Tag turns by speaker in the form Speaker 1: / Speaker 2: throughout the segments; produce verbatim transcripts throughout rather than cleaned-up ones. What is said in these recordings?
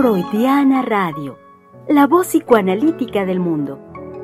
Speaker 1: Freudiana Radio, la voz psicoanalítica del mundo.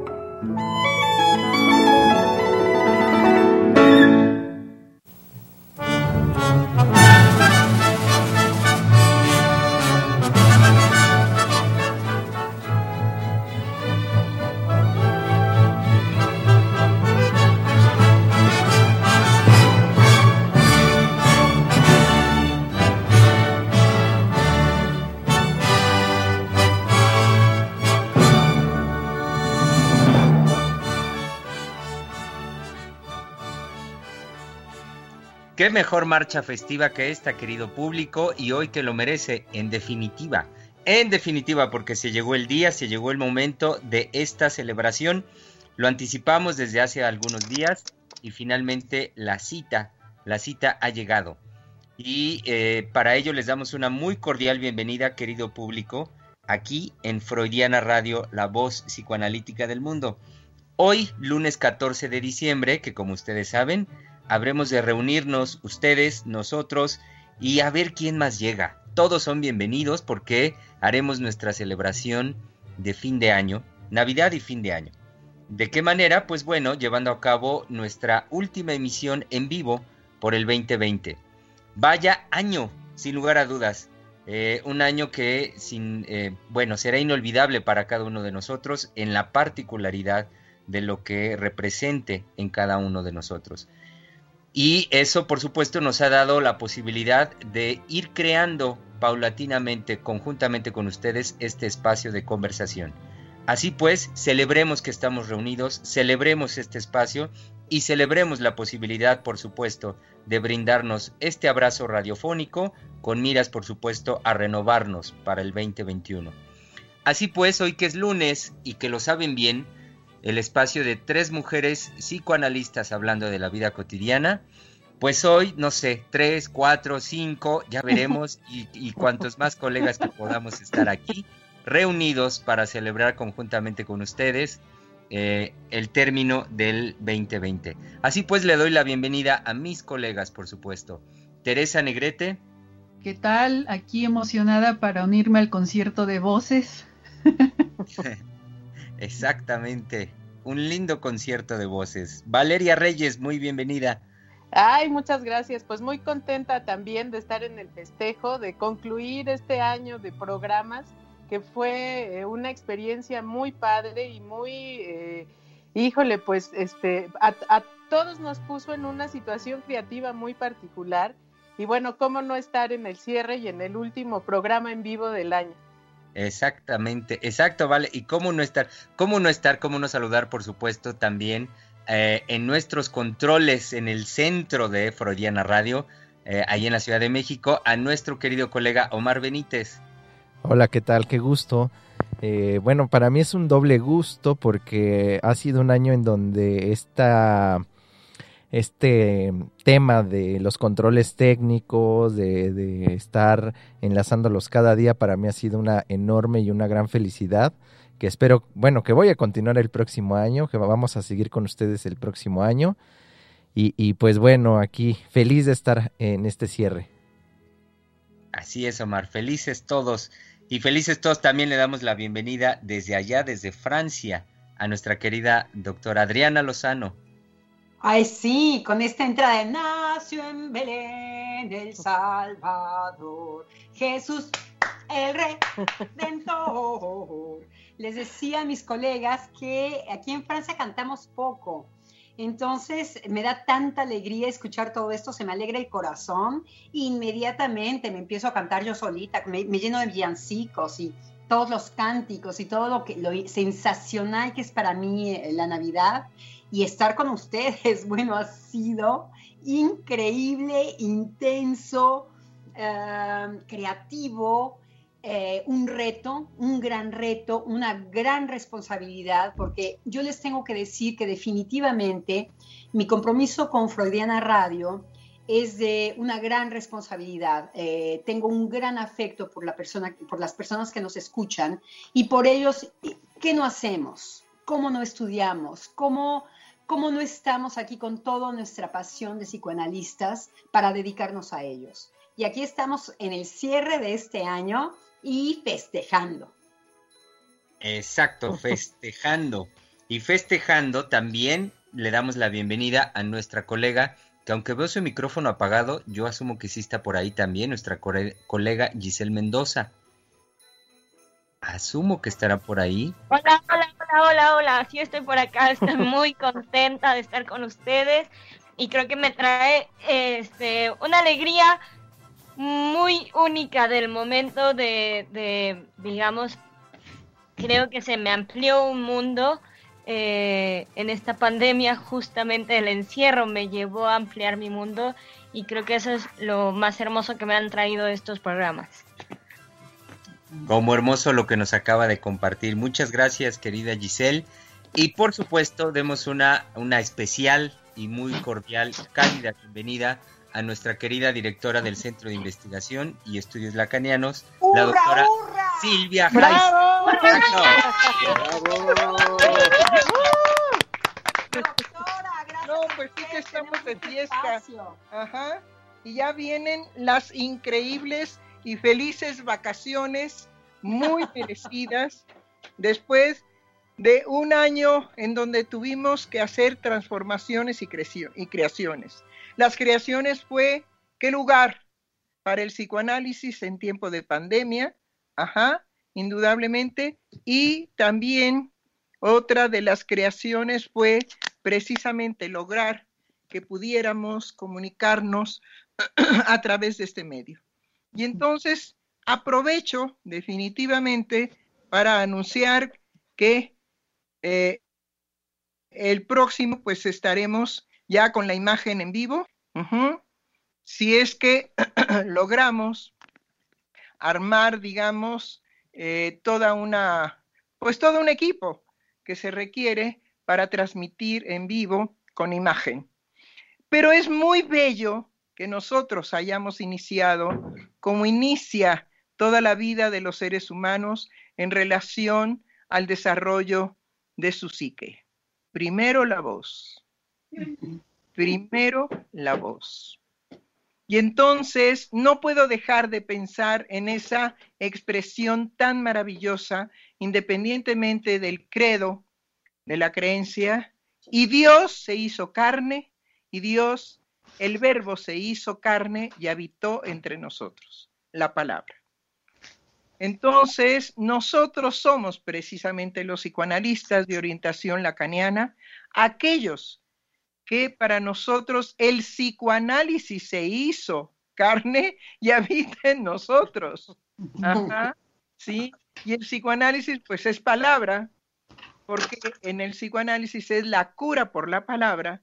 Speaker 2: Qué mejor marcha festiva que esta, querido público, y hoy que lo merece, en definitiva, en definitiva, porque se llegó el día, se llegó el momento de esta celebración. Lo anticipamos desde hace algunos días y finalmente la cita, la cita ha llegado. Y eh, para ello les damos una muy cordial bienvenida, querido público, aquí en Freudiana Radio, la voz psicoanalítica del mundo. Hoy, lunes catorce de diciembre, que como ustedes saben, habremos de reunirnos ustedes, nosotros, y a ver quién más llega. Todos son bienvenidos porque haremos nuestra celebración de fin de año, Navidad y fin de año. ¿De qué manera? Pues bueno, llevando a cabo nuestra última emisión en vivo por el veinte veinte. Vaya año, sin lugar a dudas. Eh, un año que, sin, eh, bueno, será inolvidable para cada uno de nosotros en la particularidad de lo que represente en cada uno de nosotros. Y eso, por supuesto, nos ha dado la posibilidad de ir creando paulatinamente, conjuntamente con ustedes, este espacio de conversación. Así pues, celebremos que estamos reunidos, celebremos este espacio y celebremos la posibilidad, por supuesto, de brindarnos este abrazo radiofónico con miras, por supuesto, a renovarnos para el veinte veintiuno. Así pues, hoy que es lunes y que lo saben bien, el espacio de tres mujeres psicoanalistas hablando de la vida cotidiana, pues hoy, no sé, tres, cuatro, cinco, ya veremos, y, y cuantos más colegas que podamos estar aquí, reunidos para celebrar conjuntamente con ustedes eh, el término del veinte veinte. Así pues, le doy la bienvenida a mis colegas, por supuesto. Teresa Negrete.
Speaker 3: ¿Qué tal? Aquí emocionada para unirme al concierto de voces.
Speaker 2: Exactamente, un lindo concierto de voces. Valeria Reyes, muy bienvenida.
Speaker 4: Ay, muchas gracias, pues muy contenta también de estar en el festejo, de concluir este año de programas, que fue una experiencia muy padre y muy, eh, híjole, pues este, a, a todos nos puso en una situación creativa muy particular, y bueno, cómo no estar en el cierre y en el último programa en vivo del año.
Speaker 2: Exactamente, exacto, vale, y cómo no estar, cómo no estar, cómo no saludar, por supuesto, también eh, en nuestros controles en el centro de Freudiana Radio, eh, ahí en la Ciudad de México, a nuestro querido colega Omar Benítez.
Speaker 5: Hola, ¿qué tal? Qué gusto. Eh, bueno, para mí es un doble gusto porque ha sido un año en donde esta... este tema de los controles técnicos, de, de estar enlazándolos cada día, para mí ha sido una enorme y una gran felicidad, que espero, bueno, que voy a continuar el próximo año, que vamos a seguir con ustedes el próximo año, y, y pues bueno, aquí feliz de estar en este cierre.
Speaker 2: Así es, Omar, felices todos, y felices todos también le damos la bienvenida desde allá, desde Francia, a nuestra querida doctora Adriana Lozano.
Speaker 6: Ay, sí, con esta entrada de nació en Belén el Salvador, Jesús el Redentor. Les decía a mis colegas que aquí en Francia cantamos poco, entonces me da tanta alegría escuchar todo esto, se me alegra el corazón, inmediatamente me empiezo a cantar yo solita, me, me lleno de villancicos y todos los cánticos y todo lo, que, lo sensacional que es para mí la Navidad. Y estar con ustedes, bueno, ha sido increíble, intenso, eh, creativo, eh, un reto, un gran reto, una gran responsabilidad, porque yo les tengo que decir que definitivamente mi compromiso con Freudiana Radio es de una gran responsabilidad. Eh, tengo un gran afecto por, la persona, por las personas que nos escuchan y por ellos, ¿qué no hacemos? ¿Cómo no estudiamos? ¿Cómo... ¿Cómo no estamos aquí con toda nuestra pasión de psicoanalistas para dedicarnos a ellos? y aquí estamos en el cierre de este año y festejando.
Speaker 2: Exacto, festejando. Y festejando también le damos la bienvenida a nuestra colega, que aunque veo su micrófono apagado, yo asumo que sí está por ahí también, nuestra core- colega Giselle Mendoza. Asumo que estará por ahí.
Speaker 7: Hola, hola, hola, hola, hola. Sí, estoy por acá. Estoy muy contenta de estar con ustedes y creo que me trae este, una alegría muy única del momento de, de, digamos, creo que se me amplió un mundo eh, en esta pandemia. Justamente el encierro me llevó a ampliar mi mundo y creo que eso es lo más hermoso que me han traído estos programas.
Speaker 2: Como hermoso lo que nos acaba de compartir. Muchas gracias, querida Giselle. Y por supuesto, demos una, una especial y muy cordial, cálida bienvenida a nuestra querida directora del Centro de Investigación y Estudios Lacanianos,
Speaker 6: ¡Hurra,
Speaker 2: la doctora
Speaker 6: hurra!
Speaker 2: Silvia
Speaker 4: ¡Bravo!
Speaker 2: Jaiz.
Speaker 4: ¡Bravo!
Speaker 6: Doctora, gracias.
Speaker 8: No, pues sí que estamos de
Speaker 6: Tenemos
Speaker 8: fiesta.
Speaker 6: espacio.
Speaker 8: Ajá. Y ya vienen las increíbles y felices vacaciones, muy merecidas, después de un año en donde tuvimos que hacer transformaciones y, crecio- y creaciones. Las creaciones fue, ¿qué lugar para el psicoanálisis en tiempo de pandemia? Ajá, indudablemente. Y también otra de las creaciones fue precisamente lograr que pudiéramos comunicarnos a través de este medio. Y entonces aprovecho definitivamente para anunciar que eh, el próximo pues estaremos ya con la imagen en vivo. Uh-huh. Si es que logramos armar, digamos, eh, toda una, pues todo un equipo que se requiere para transmitir en vivo con imagen. Pero es muy bello que nosotros hayamos iniciado, como inicia toda la vida de los seres humanos en relación al desarrollo de su psique. Primero la voz. Primero la voz. Y entonces no puedo dejar de pensar en esa expresión tan maravillosa, independientemente del credo, de la creencia, y Dios se hizo carne, y Dios, el verbo se hizo carne y habitó entre nosotros, la palabra. Entonces, nosotros somos precisamente los psicoanalistas de orientación lacaniana, aquellos que para nosotros el psicoanálisis se hizo carne y habita en nosotros. Ajá, ¿sí? Y el psicoanálisis pues es palabra, porque en el psicoanálisis es la cura por la palabra,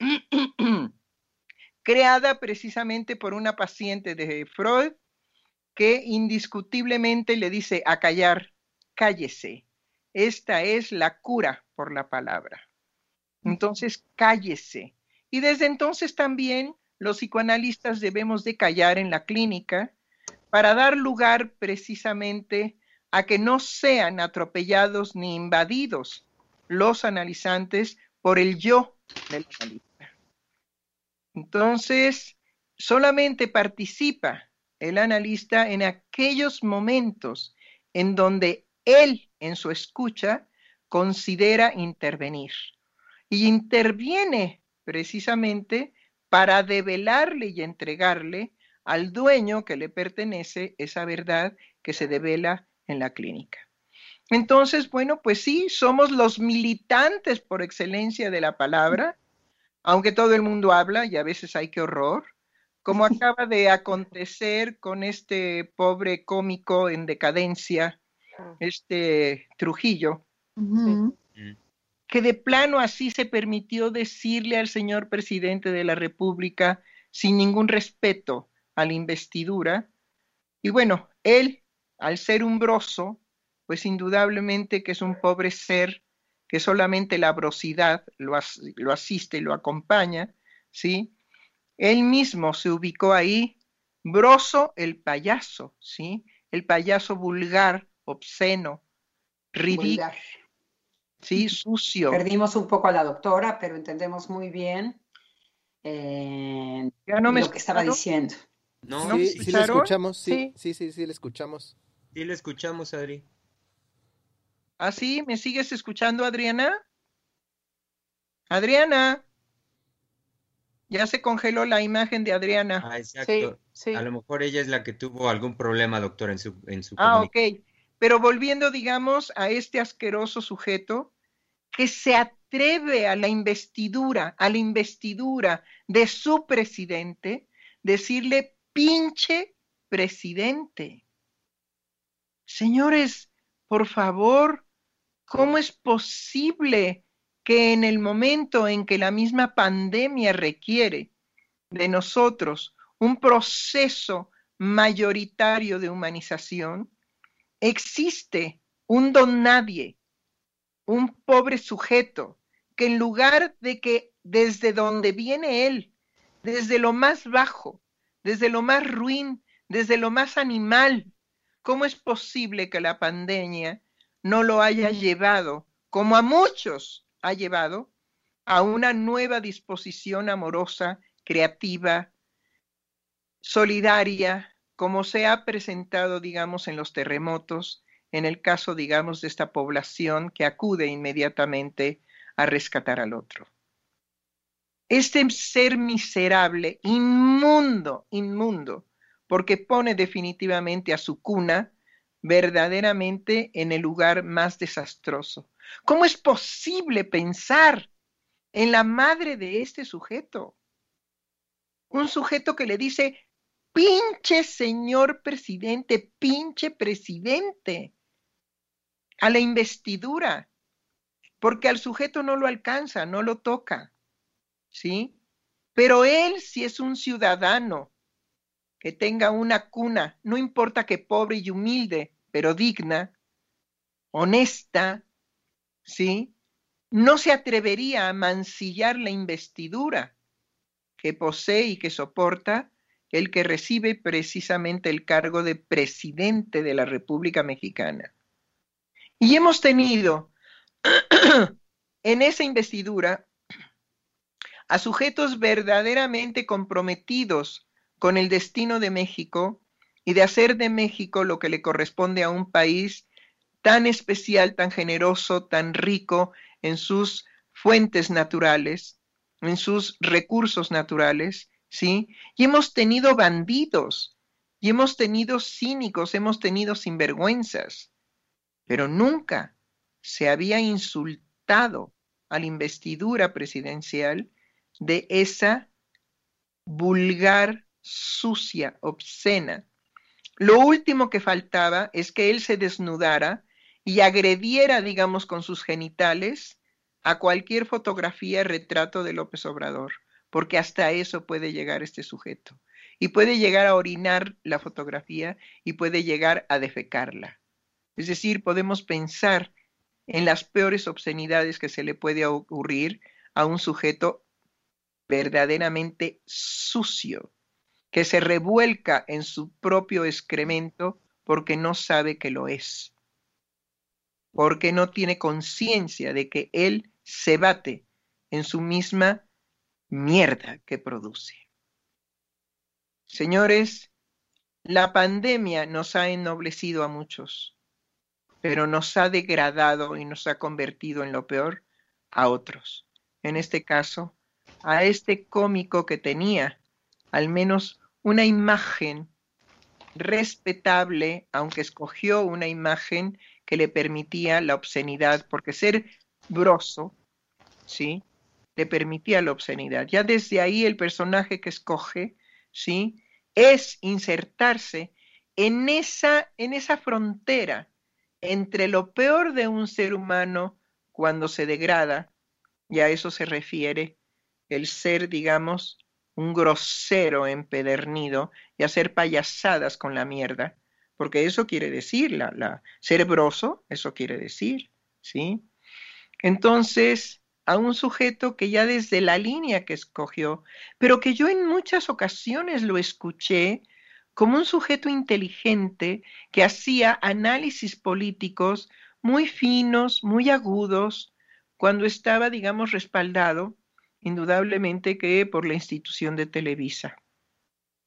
Speaker 8: creada precisamente por una paciente de Freud, que indiscutiblemente le dice a callar, cállese. Esta es la cura por la palabra. Entonces, cállese. Y desde entonces también los psicoanalistas debemos de callar en la clínica para dar lugar precisamente a que no sean atropellados ni invadidos los analizantes por el yo del analista. Entonces, solamente participa el analista en aquellos momentos en donde él, en su escucha, considera intervenir. Y interviene precisamente para develarle y entregarle al dueño que le pertenece esa verdad que se devela en la clínica. Entonces, bueno, pues sí, somos los militantes por excelencia de la palabra, aunque todo el mundo habla y a veces hay que horror, como acaba de acontecer con este pobre cómico en decadencia, este Trujillo,
Speaker 3: Uh-huh.
Speaker 8: que de plano así se permitió decirle al señor presidente de la República sin ningún respeto a la investidura. Y bueno, él, al ser umbroso, pues indudablemente que es un pobre ser que solamente la brosidad lo, as lo asiste y lo acompaña, ¿sí? Él mismo se ubicó ahí, broso el payaso, ¿sí? El payaso vulgar, obsceno, ridículo, ¿sí? Sucio.
Speaker 6: Perdimos un poco a la doctora, pero entendemos muy bien eh,
Speaker 8: ya no me
Speaker 6: lo que estaba
Speaker 8: ¿no?
Speaker 6: diciendo.
Speaker 2: No,
Speaker 8: ¿No
Speaker 5: Sí,
Speaker 8: me
Speaker 5: sí le
Speaker 8: escucharon?
Speaker 5: escuchamos, sí,
Speaker 4: Sí.
Speaker 5: sí, sí, sí le escuchamos.
Speaker 2: sí le escuchamos, Adri.
Speaker 8: ¿Ah, sí? ¿Me sigues escuchando, Adriana? Adriana, ya se congeló la imagen de Adriana.
Speaker 2: Ah,
Speaker 4: Sí,
Speaker 2: exacto. A
Speaker 4: sí.
Speaker 2: lo mejor ella es la que tuvo algún problema, doctor, en su, en su
Speaker 8: Ah, ok.
Speaker 2: comunicación.
Speaker 8: Pero volviendo, digamos, a este asqueroso sujeto que se atreve a la investidura, a la investidura de su presidente, decirle pinche presidente. Señores, por favor, ¿cómo es posible que en el momento en que la misma pandemia requiere de nosotros un proceso mayoritario de humanización, existe un don nadie, un pobre sujeto, que en lugar de que desde donde viene él, desde lo más bajo, desde lo más ruin, desde lo más animal, ¿cómo es posible que la pandemia no lo haya llevado, como a muchos ha llevado, a una nueva disposición amorosa, creativa, solidaria, como se ha presentado, digamos, en los terremotos, en el caso, digamos, de esta población que acude inmediatamente a rescatar al otro? Este ser miserable, inmundo, inmundo, porque pone definitivamente a su cuna verdaderamente en el lugar más desastroso. ¿Cómo es posible pensar en la madre de este sujeto? Un sujeto que le dice, pinche señor presidente, pinche presidente, a la investidura, porque al sujeto no lo alcanza, no lo toca, ¿sí? Pero él, si es un ciudadano que tenga una cuna, no importa que pobre y humilde, pero digna, honesta, ¿sí? No se atrevería a mancillar la investidura que posee y que soporta el que recibe precisamente el cargo de presidente de la República Mexicana. Y hemos tenido en esa investidura a sujetos verdaderamente comprometidos con el destino de México y de hacer de México lo que le corresponde a un país tan especial, tan generoso, tan rico en sus fuentes naturales, en sus recursos naturales, ¿sí? Y hemos tenido bandidos, y hemos tenido cínicos, hemos tenido sinvergüenzas, pero nunca se había insultado a la investidura presidencial de esa vulgar, sucia, obscena. Lo último que faltaba es que él se desnudara y agrediera, digamos, con sus genitales a cualquier fotografía, retrato de López Obrador, porque hasta eso puede llegar este sujeto. Y puede llegar a orinar la fotografía y puede llegar a defecarla. Es decir, podemos pensar en las peores obscenidades que se le puede ocurrir a un sujeto verdaderamente sucio, que se revuelca en su propio excremento porque no sabe que lo es, porque no tiene conciencia de que él se bate en su misma mierda que produce. Señores, la pandemia nos ha ennoblecido a muchos, pero nos ha degradado y nos ha convertido en lo peor a otros. En este caso, a este cómico que tenía al menos una imagen respetable, aunque escogió una imagen que le permitía la obscenidad, porque ser broso, ¿sí?, le permitía la obscenidad. Ya desde ahí el personaje que escoge, ¿sí?, es insertarse en esa, en esa frontera entre lo peor de un ser humano cuando se degrada, y a eso se refiere el ser, digamos, un grosero empedernido y hacer payasadas con la mierda, porque eso quiere decir, la, la, ser broso, eso quiere decir, ¿sí? Entonces, a un sujeto que ya desde la línea que escogió, pero que yo en muchas ocasiones lo escuché como un sujeto inteligente que hacía análisis políticos muy finos, muy agudos, cuando estaba, digamos, respaldado indudablemente que por la institución de Televisa.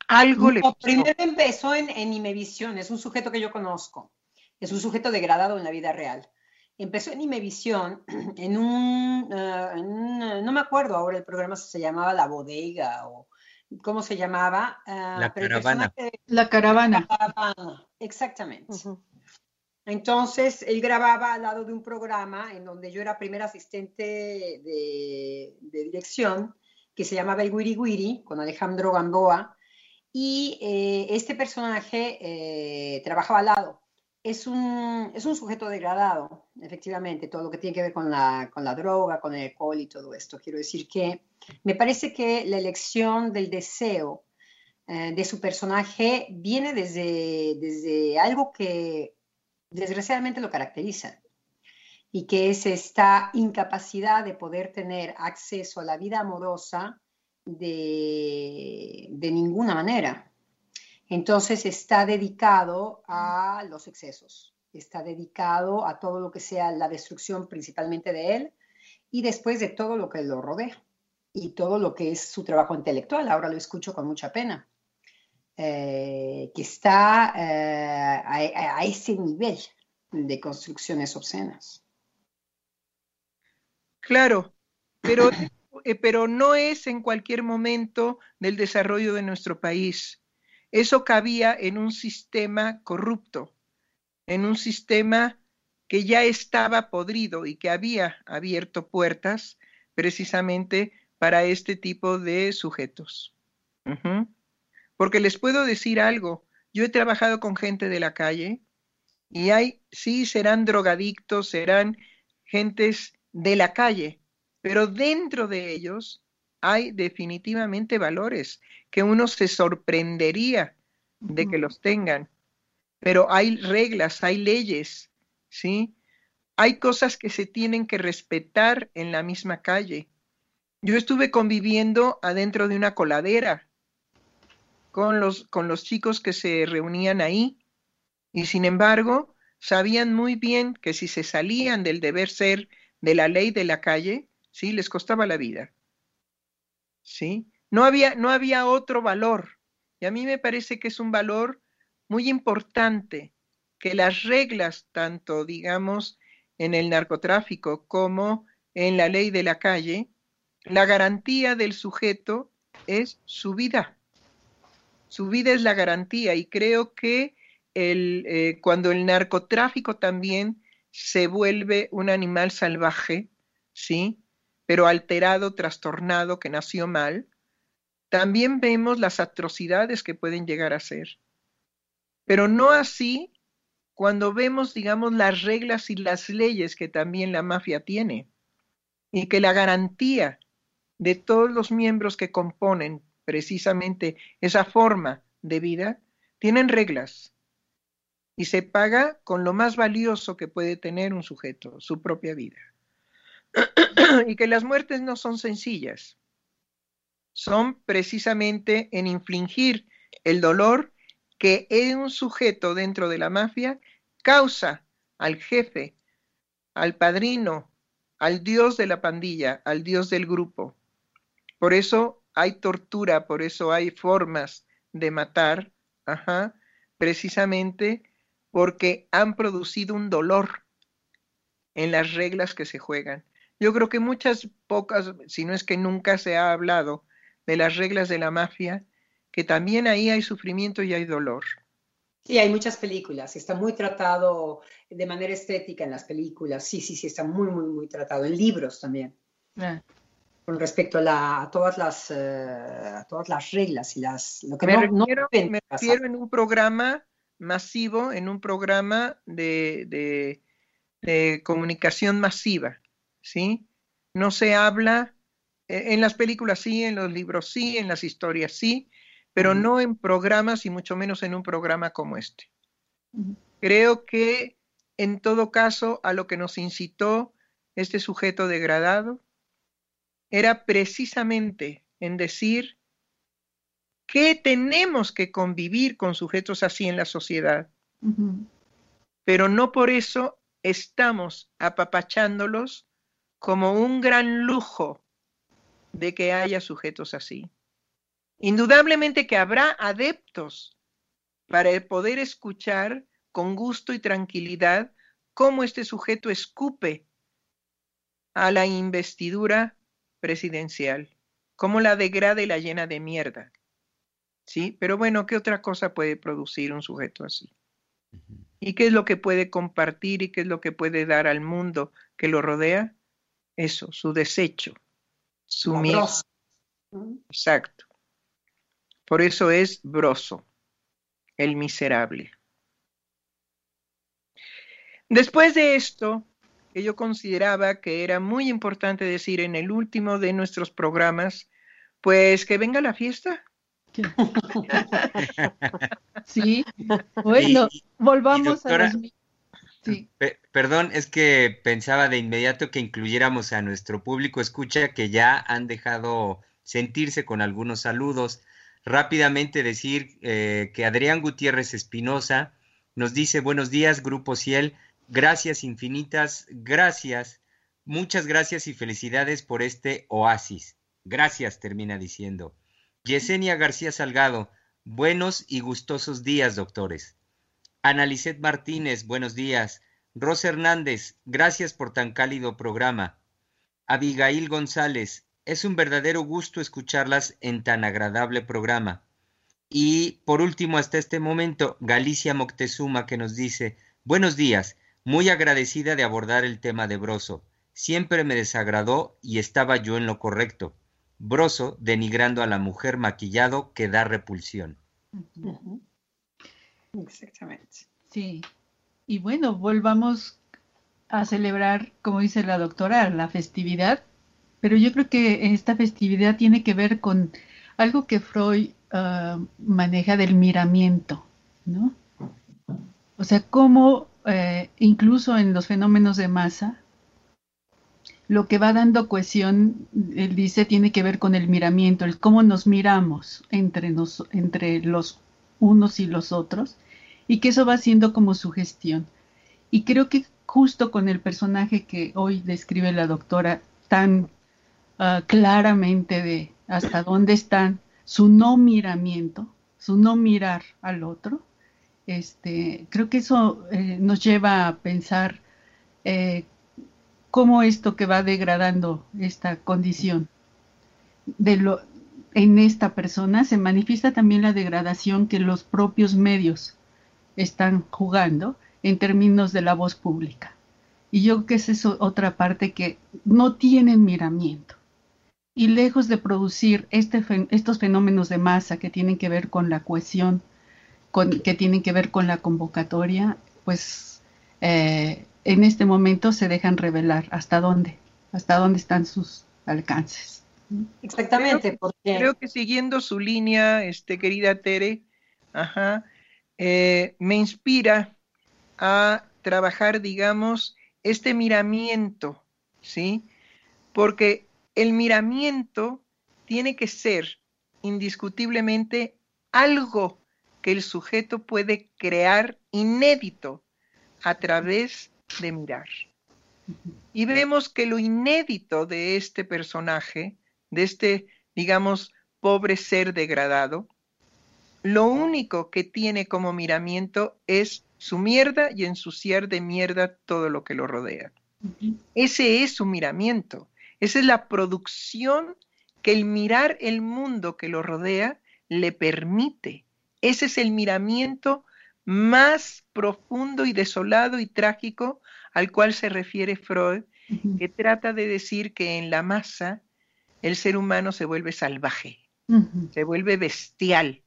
Speaker 8: Algo le
Speaker 6: No,
Speaker 8: pasó.
Speaker 6: primero empezó en, en Imevisión, es un sujeto que yo conozco, es un sujeto degradado en la vida real. Empezó en Imevisión, en un, uh, en un, no me acuerdo ahora el programa si se llamaba La Bodega o cómo se llamaba, uh,
Speaker 2: La
Speaker 6: pero el
Speaker 2: Caravana.
Speaker 6: personaje...
Speaker 3: La caravana.
Speaker 6: La Caravana, exactamente.
Speaker 4: Ujú.
Speaker 6: Entonces, él grababa al lado de un programa en donde yo era primera asistente de, de dirección, que se llamaba El Guiri Guiri, con Alejandro Gamboa, y eh, este personaje eh, trabajaba al lado. Es un, es un sujeto degradado, efectivamente, todo lo que tiene que ver con la, con la droga, con el alcohol y todo esto. Quiero decir que me parece que la elección del deseo eh, de su personaje viene desde, desde algo que desgraciadamente lo caracteriza y que es esta incapacidad de poder tener acceso a la vida amorosa de, de ninguna manera. Entonces está dedicado a los excesos, está dedicado a todo lo que sea la destrucción principalmente de él y después de todo lo que lo rodea y todo lo que es su trabajo intelectual. Ahora lo escucho con mucha pena. Eh, que está eh, a, a ese nivel de construcciones obscenas.
Speaker 8: Claro, pero, eh, pero no es en cualquier momento del desarrollo de nuestro país. Eso cabía en un sistema corrupto, en un sistema que ya estaba podrido y que había abierto puertas precisamente para este tipo de sujetos. Uh-huh. Porque les puedo decir algo, yo he trabajado con gente de la calle y hay, sí, serán drogadictos, serán gentes de la calle, pero dentro de ellos hay definitivamente valores que uno se sorprendería de que los tengan. Pero hay reglas, hay leyes, ¿sí? Hay cosas que se tienen que respetar en la misma calle. Yo estuve conviviendo adentro de una coladera con los, con los chicos que se reunían ahí y sin embargo sabían muy bien que si se salían del deber ser de la ley de la calle, ¿sí? Les costaba la vida, ¿sí? No había, no había otro valor y a mí me parece que es un valor muy importante que las reglas, tanto digamos en el narcotráfico como en la ley de la calle, la garantía del sujeto es su vida. Su vida es la garantía y creo que el, eh, cuando el narcotráfico también se vuelve un animal salvaje, ¿sí? Pero alterado, trastornado, que nació mal, también vemos las atrocidades que pueden llegar a ser. Pero no así cuando vemos, digamos, las reglas y las leyes que también la mafia tiene y que la garantía de todos los miembros que componen precisamente esa forma de vida, tienen reglas y se paga con lo más valioso que puede tener un sujeto, su propia vida. Y que las muertes no son sencillas, son precisamente en infligir el dolor que un sujeto dentro de la mafia causa al jefe, al padrino, al dios de la pandilla, al dios del grupo. Por eso hay tortura, por eso hay formas de matar, ajá, precisamente porque han producido un dolor en las reglas que se juegan. Yo creo que muchas pocas, si no es que nunca se ha hablado de las reglas de la mafia, que también ahí hay sufrimiento y hay dolor.
Speaker 6: Sí, hay muchas películas, está muy tratado de manera estética en las películas, sí, sí, sí, está muy, muy, muy tratado, en libros también. Ah. Con respecto a, la, a, todas las, uh, a todas las reglas y las... Lo que
Speaker 8: me,
Speaker 6: no,
Speaker 8: refiero,
Speaker 6: no
Speaker 8: me refiero en un programa masivo, en un programa de, de, de comunicación masiva, ¿sí? No se habla, en las películas sí, en los libros sí, en las historias sí, pero uh-huh. no en programas y mucho menos en un programa como este. Uh-huh. Creo que en todo caso a lo que nos incitó este sujeto degradado era precisamente en decir que tenemos que convivir con sujetos así en la sociedad, uh-huh. pero no por eso estamos apapachándolos como un gran lujo de que haya sujetos así. Indudablemente que habrá adeptos para poder escuchar con gusto y tranquilidad cómo este sujeto escupe a la investidura presidencial, cómo la degrada y la llena de mierda. ¿Sí? Pero bueno, ¿qué otra cosa puede producir un sujeto así? ¿Y qué es lo que puede compartir y qué es lo que puede dar al mundo que lo rodea? Eso, su desecho, su miedo. Exacto. Por eso es Broso, el miserable. Después de esto, que yo consideraba que era muy importante decir en el último de nuestros programas, pues que venga la fiesta.
Speaker 3: Sí, bueno,
Speaker 2: Y-
Speaker 3: volvamos
Speaker 2: y doctora,
Speaker 3: a los... Sí.
Speaker 2: Pe- perdón, es que pensaba de inmediato que incluyéramos a nuestro público escucha que ya han dejado sentirse con algunos saludos. Rápidamente decir eh, que Adrián Gutiérrez Espinosa nos dice buenos días, Grupo Ciel, gracias infinitas, gracias, muchas gracias y felicidades por este oasis. Gracias, termina diciendo. Yesenia García Salgado, buenos y gustosos días, doctores. Analicet Martínez, buenos días. Rosa Hernández, gracias por tan cálido programa. Abigail González, es un verdadero gusto escucharlas en tan agradable programa. Y por último, hasta este momento, Galicia Moctezuma que nos dice, buenos días, muy agradecida de abordar el tema de Broso. Siempre me desagradó y estaba yo en lo correcto. Broso denigrando a la mujer maquillado que da repulsión.
Speaker 6: Uh-huh. Exactamente.
Speaker 3: Sí. Y bueno, volvamos a celebrar, como dice la doctora, la festividad, pero yo creo que esta festividad tiene que ver con algo que Freud uh, maneja del miramiento, ¿no? O sea, cómo eh, incluso en los fenómenos de masa, lo que va dando cohesión, él dice, tiene que ver con el miramiento, el cómo nos miramos entre, nos, entre los unos y los otros, y que eso va siendo como sugestión. Y creo que justo con el personaje que hoy describe la doctora tan uh, claramente de hasta dónde están su no miramiento, su no mirar al otro, este, creo que eso eh, nos lleva a pensar eh, cómo esto que va degradando esta condición de lo, en esta persona se manifiesta también la degradación que los propios medios están jugando en términos de la voz pública. Y yo creo que esa es otra parte que no tienen miramiento. Y lejos de producir este, estos fenómenos de masa que tienen que ver con la cohesión, con, que tienen que ver con la convocatoria, pues eh, en este momento se dejan revelar hasta dónde, hasta dónde están sus alcances.
Speaker 6: Exactamente,
Speaker 8: creo que,
Speaker 6: porque...
Speaker 8: creo que siguiendo su línea, este, querida Tere, ajá, eh, me inspira a trabajar, digamos, este miramiento, ¿sí? Porque el miramiento tiene que ser indiscutiblemente algo que el sujeto puede crear inédito a través de mirar. Y vemos que lo inédito de este personaje, de este, digamos, pobre ser degradado, lo único que tiene como miramiento es su mierda y ensuciar de mierda todo lo que lo rodea. Uh-huh. Ese es su miramiento. Esa es la producción que el mirar el mundo que lo rodea le permite. Ese es el miramiento más profundo y desolado y trágico al cual se refiere Freud, uh-huh. que trata de decir que en la masa el ser humano se vuelve salvaje, uh-huh. se vuelve bestial.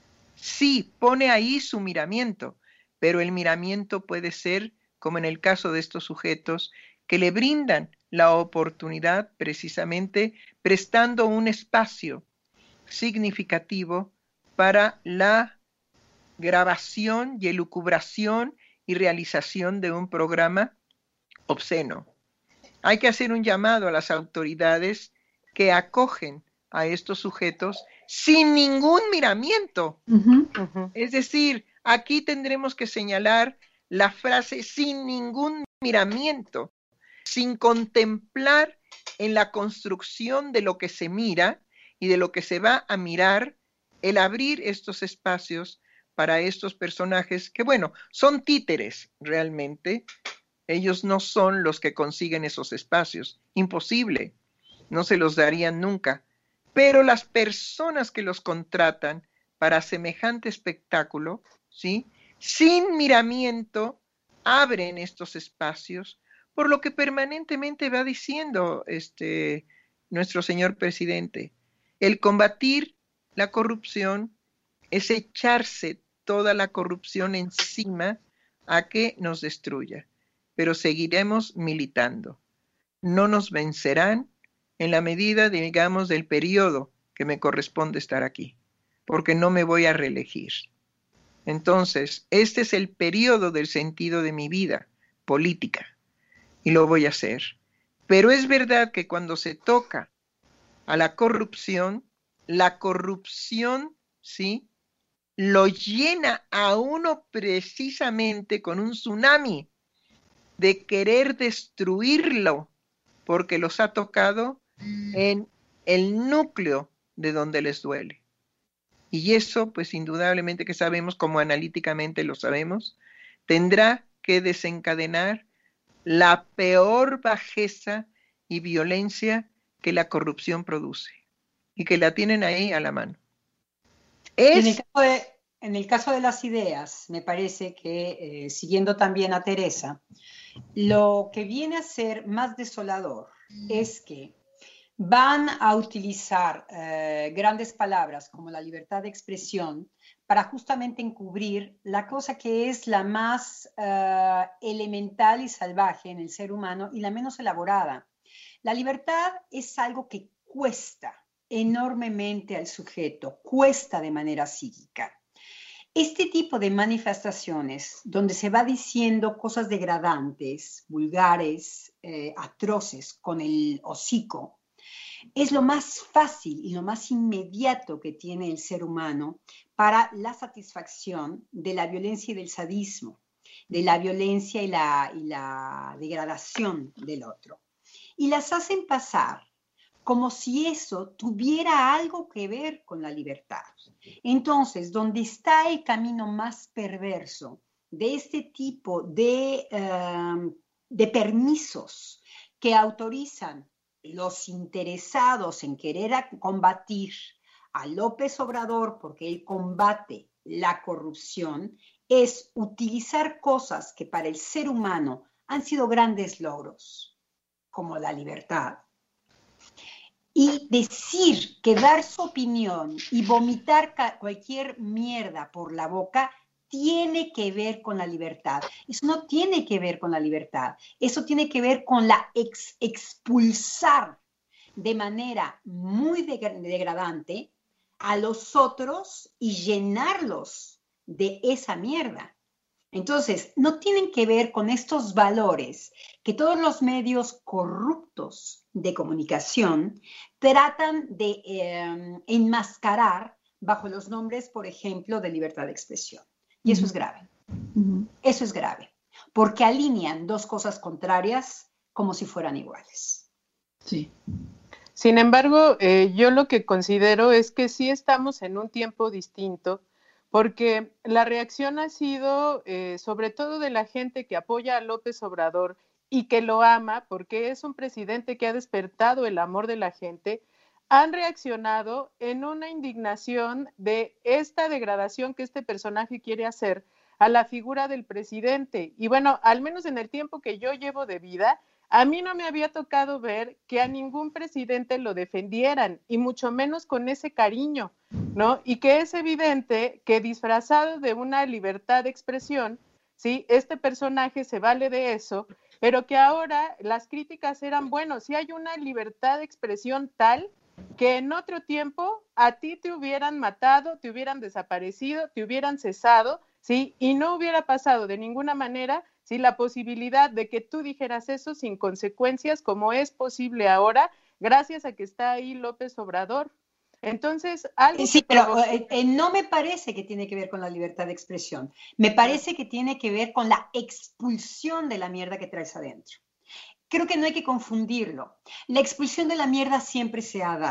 Speaker 8: Sí, pone ahí su miramiento, pero el miramiento puede ser, como en el caso de estos sujetos, que le brindan la oportunidad precisamente prestando un espacio significativo para la grabación y elucubración y realización de un programa obsceno. Hay que hacer un llamado a las autoridades que acogen a estos sujetos sin ningún miramiento. Uh-huh. Uh-huh. Es decir, aquí tendremos que señalar la frase sin ningún miramiento, sin contemplar en la construcción de lo que se mira y de lo que se va a mirar el abrir estos espacios para estos personajes que, bueno, son títeres realmente. Ellos no son los que consiguen esos espacios. Imposible. No se los darían nunca. Pero las personas que los contratan para semejante espectáculo, ¿sí?, sin miramiento, abren estos espacios, por lo que permanentemente va diciendo este, nuestro señor presidente. El combatir la corrupción es echarse toda la corrupción encima a que nos destruya. Pero seguiremos militando. No nos vencerán en la medida, digamos, del periodo que me corresponde estar aquí, porque no me voy a reelegir. Entonces, este es el periodo del sentido de mi vida política, y lo voy a hacer. Pero es verdad que cuando se toca a la corrupción, la corrupción, ¿sí?, lo llena a uno precisamente con un tsunami de querer destruirlo, porque los ha tocado en el núcleo de donde les duele. Y eso, pues indudablemente que sabemos, como analíticamente lo sabemos, tendrá que desencadenar la peor bajeza y violencia que la corrupción produce, y que la tienen ahí a la mano. Es...
Speaker 6: En el caso de, en el caso de las ideas, me parece que, eh, siguiendo también a Teresa, lo que viene a ser más desolador es que van a utilizar eh, grandes palabras como la libertad de expresión para justamente encubrir la cosa que es la más uh, elemental y salvaje en el ser humano y la menos elaborada. La libertad es algo que cuesta enormemente al sujeto, cuesta de manera psíquica. Este tipo de manifestaciones, donde se va diciendo cosas degradantes, vulgares, eh, atroces con el hocico, es lo más fácil y lo más inmediato que tiene el ser humano para la satisfacción de la violencia y del sadismo, de la violencia y la, y la degradación del otro. Y las hacen pasar como si eso tuviera algo que ver con la libertad. Entonces, donde está el camino más perverso de este tipo de, uh, de permisos que autorizan los interesados en querer combatir a López Obrador porque él combate la corrupción, es utilizar cosas que para el ser humano han sido grandes logros, como la libertad, y decir que dar su opinión y vomitar cualquier mierda por la boca tiene que ver con la libertad. Eso no tiene que ver con la libertad. Eso tiene que ver con la ex expulsar de manera muy degradante a los otros y llenarlos de esa mierda. Entonces, no tienen que ver con estos valores que todos los medios corruptos de comunicación tratan de eh, enmascarar bajo los nombres, por ejemplo, de libertad de expresión. Y eso uh-huh. es grave. Uh-huh. Eso es grave. Porque alinean dos cosas contrarias como si fueran iguales.
Speaker 4: Sí. Sin embargo, eh, yo lo que considero es que sí estamos en un tiempo distinto, porque la reacción ha sido, eh, sobre todo de la gente que apoya a López Obrador y que lo ama, porque es un presidente que ha despertado el amor de la gente, han reaccionado en una indignación de esta degradación que este personaje quiere hacer a la figura del presidente. Y bueno, al menos en el tiempo que yo llevo de vida, a mí no me había tocado ver que a ningún presidente lo defendieran, y mucho menos con ese cariño, ¿no? Y que es evidente que disfrazado de una libertad de expresión, ¿sí?, este personaje se vale de eso, pero que ahora las críticas eran, bueno, si hay una libertad de expresión tal que en otro tiempo a ti te hubieran matado, te hubieran desaparecido, te hubieran cesado, ¿sí?, y no hubiera pasado de ninguna manera, ¿sí?, la posibilidad de que tú dijeras eso sin consecuencias, como es posible ahora, gracias a que está ahí López Obrador. Entonces, algo
Speaker 6: sí,
Speaker 4: que
Speaker 6: pero
Speaker 4: provocó...
Speaker 6: eh, no me parece que tiene que ver con la libertad de expresión. Me parece que tiene que ver con la expulsión de la mierda que traes adentro. Creo que no hay que confundirlo. La expulsión de la mierda siempre se ha dado.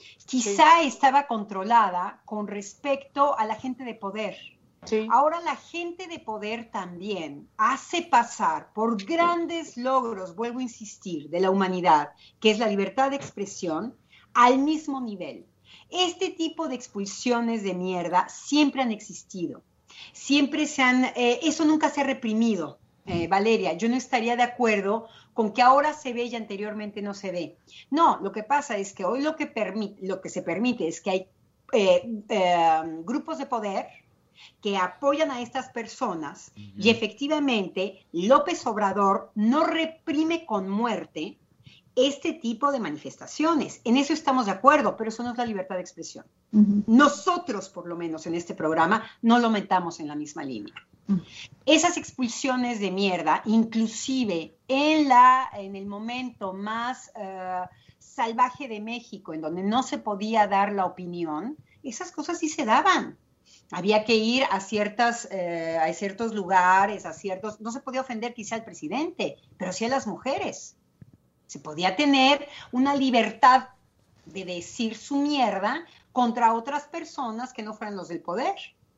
Speaker 6: Quizá sí. estaba controlada con respecto a la gente de poder. Sí. Ahora la gente de poder también hace pasar por grandes logros, vuelvo a insistir, de la humanidad, que es la libertad de expresión, al mismo nivel. Este tipo de expulsiones de mierda siempre han existido. Siempre se han, eh, eso nunca se ha reprimido, eh, Valeria. Yo no estaría de acuerdo con que ahora se ve y anteriormente no se ve. No, lo que pasa es que hoy lo que, permite, lo que se permite es que hay eh, eh, grupos de poder que apoyan a estas personas uh-huh. y efectivamente López Obrador no reprime con muerte este tipo de manifestaciones. En eso estamos de acuerdo, pero eso no es la libertad de expresión. Uh-huh. Nosotros, por lo menos en este programa, no lo metamos en la misma línea. Uh-huh. Esas expulsiones de mierda, inclusive en, la, en el momento más uh, salvaje de México, en donde no se podía dar la opinión, esas cosas sí se daban. Había que ir a, ciertas, eh, a ciertos lugares, a ciertos... No se podía ofender quizá al presidente, pero sí a las mujeres. Se podía tener una libertad de decir su mierda contra otras personas que no fueran los del poder.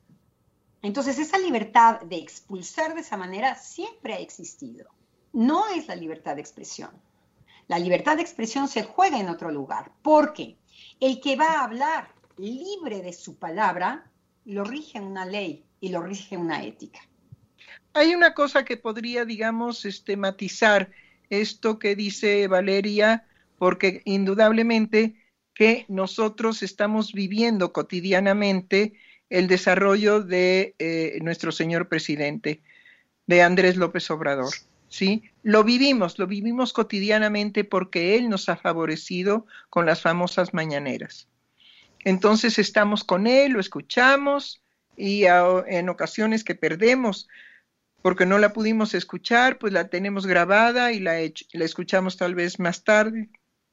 Speaker 6: Entonces, esa libertad de expulsar de esa manera siempre ha existido. No es la libertad de expresión. La libertad de expresión se juega en otro lugar, porque el que va a hablar libre de su palabra lo rige una ley y lo rige una ética.
Speaker 8: Hay una cosa que podría, digamos, este, matizar esto que dice Valeria, porque indudablemente que nosotros estamos viviendo cotidianamente el desarrollo de eh, nuestro señor presidente, de Andrés López Obrador, ¿sí? Lo vivimos, lo vivimos cotidianamente porque él nos ha favorecido con las famosas mañaneras. Entonces estamos con él, lo escuchamos y a, en ocasiones que perdemos porque no la pudimos escuchar, pues la tenemos grabada y la, la escuchamos tal vez más tarde,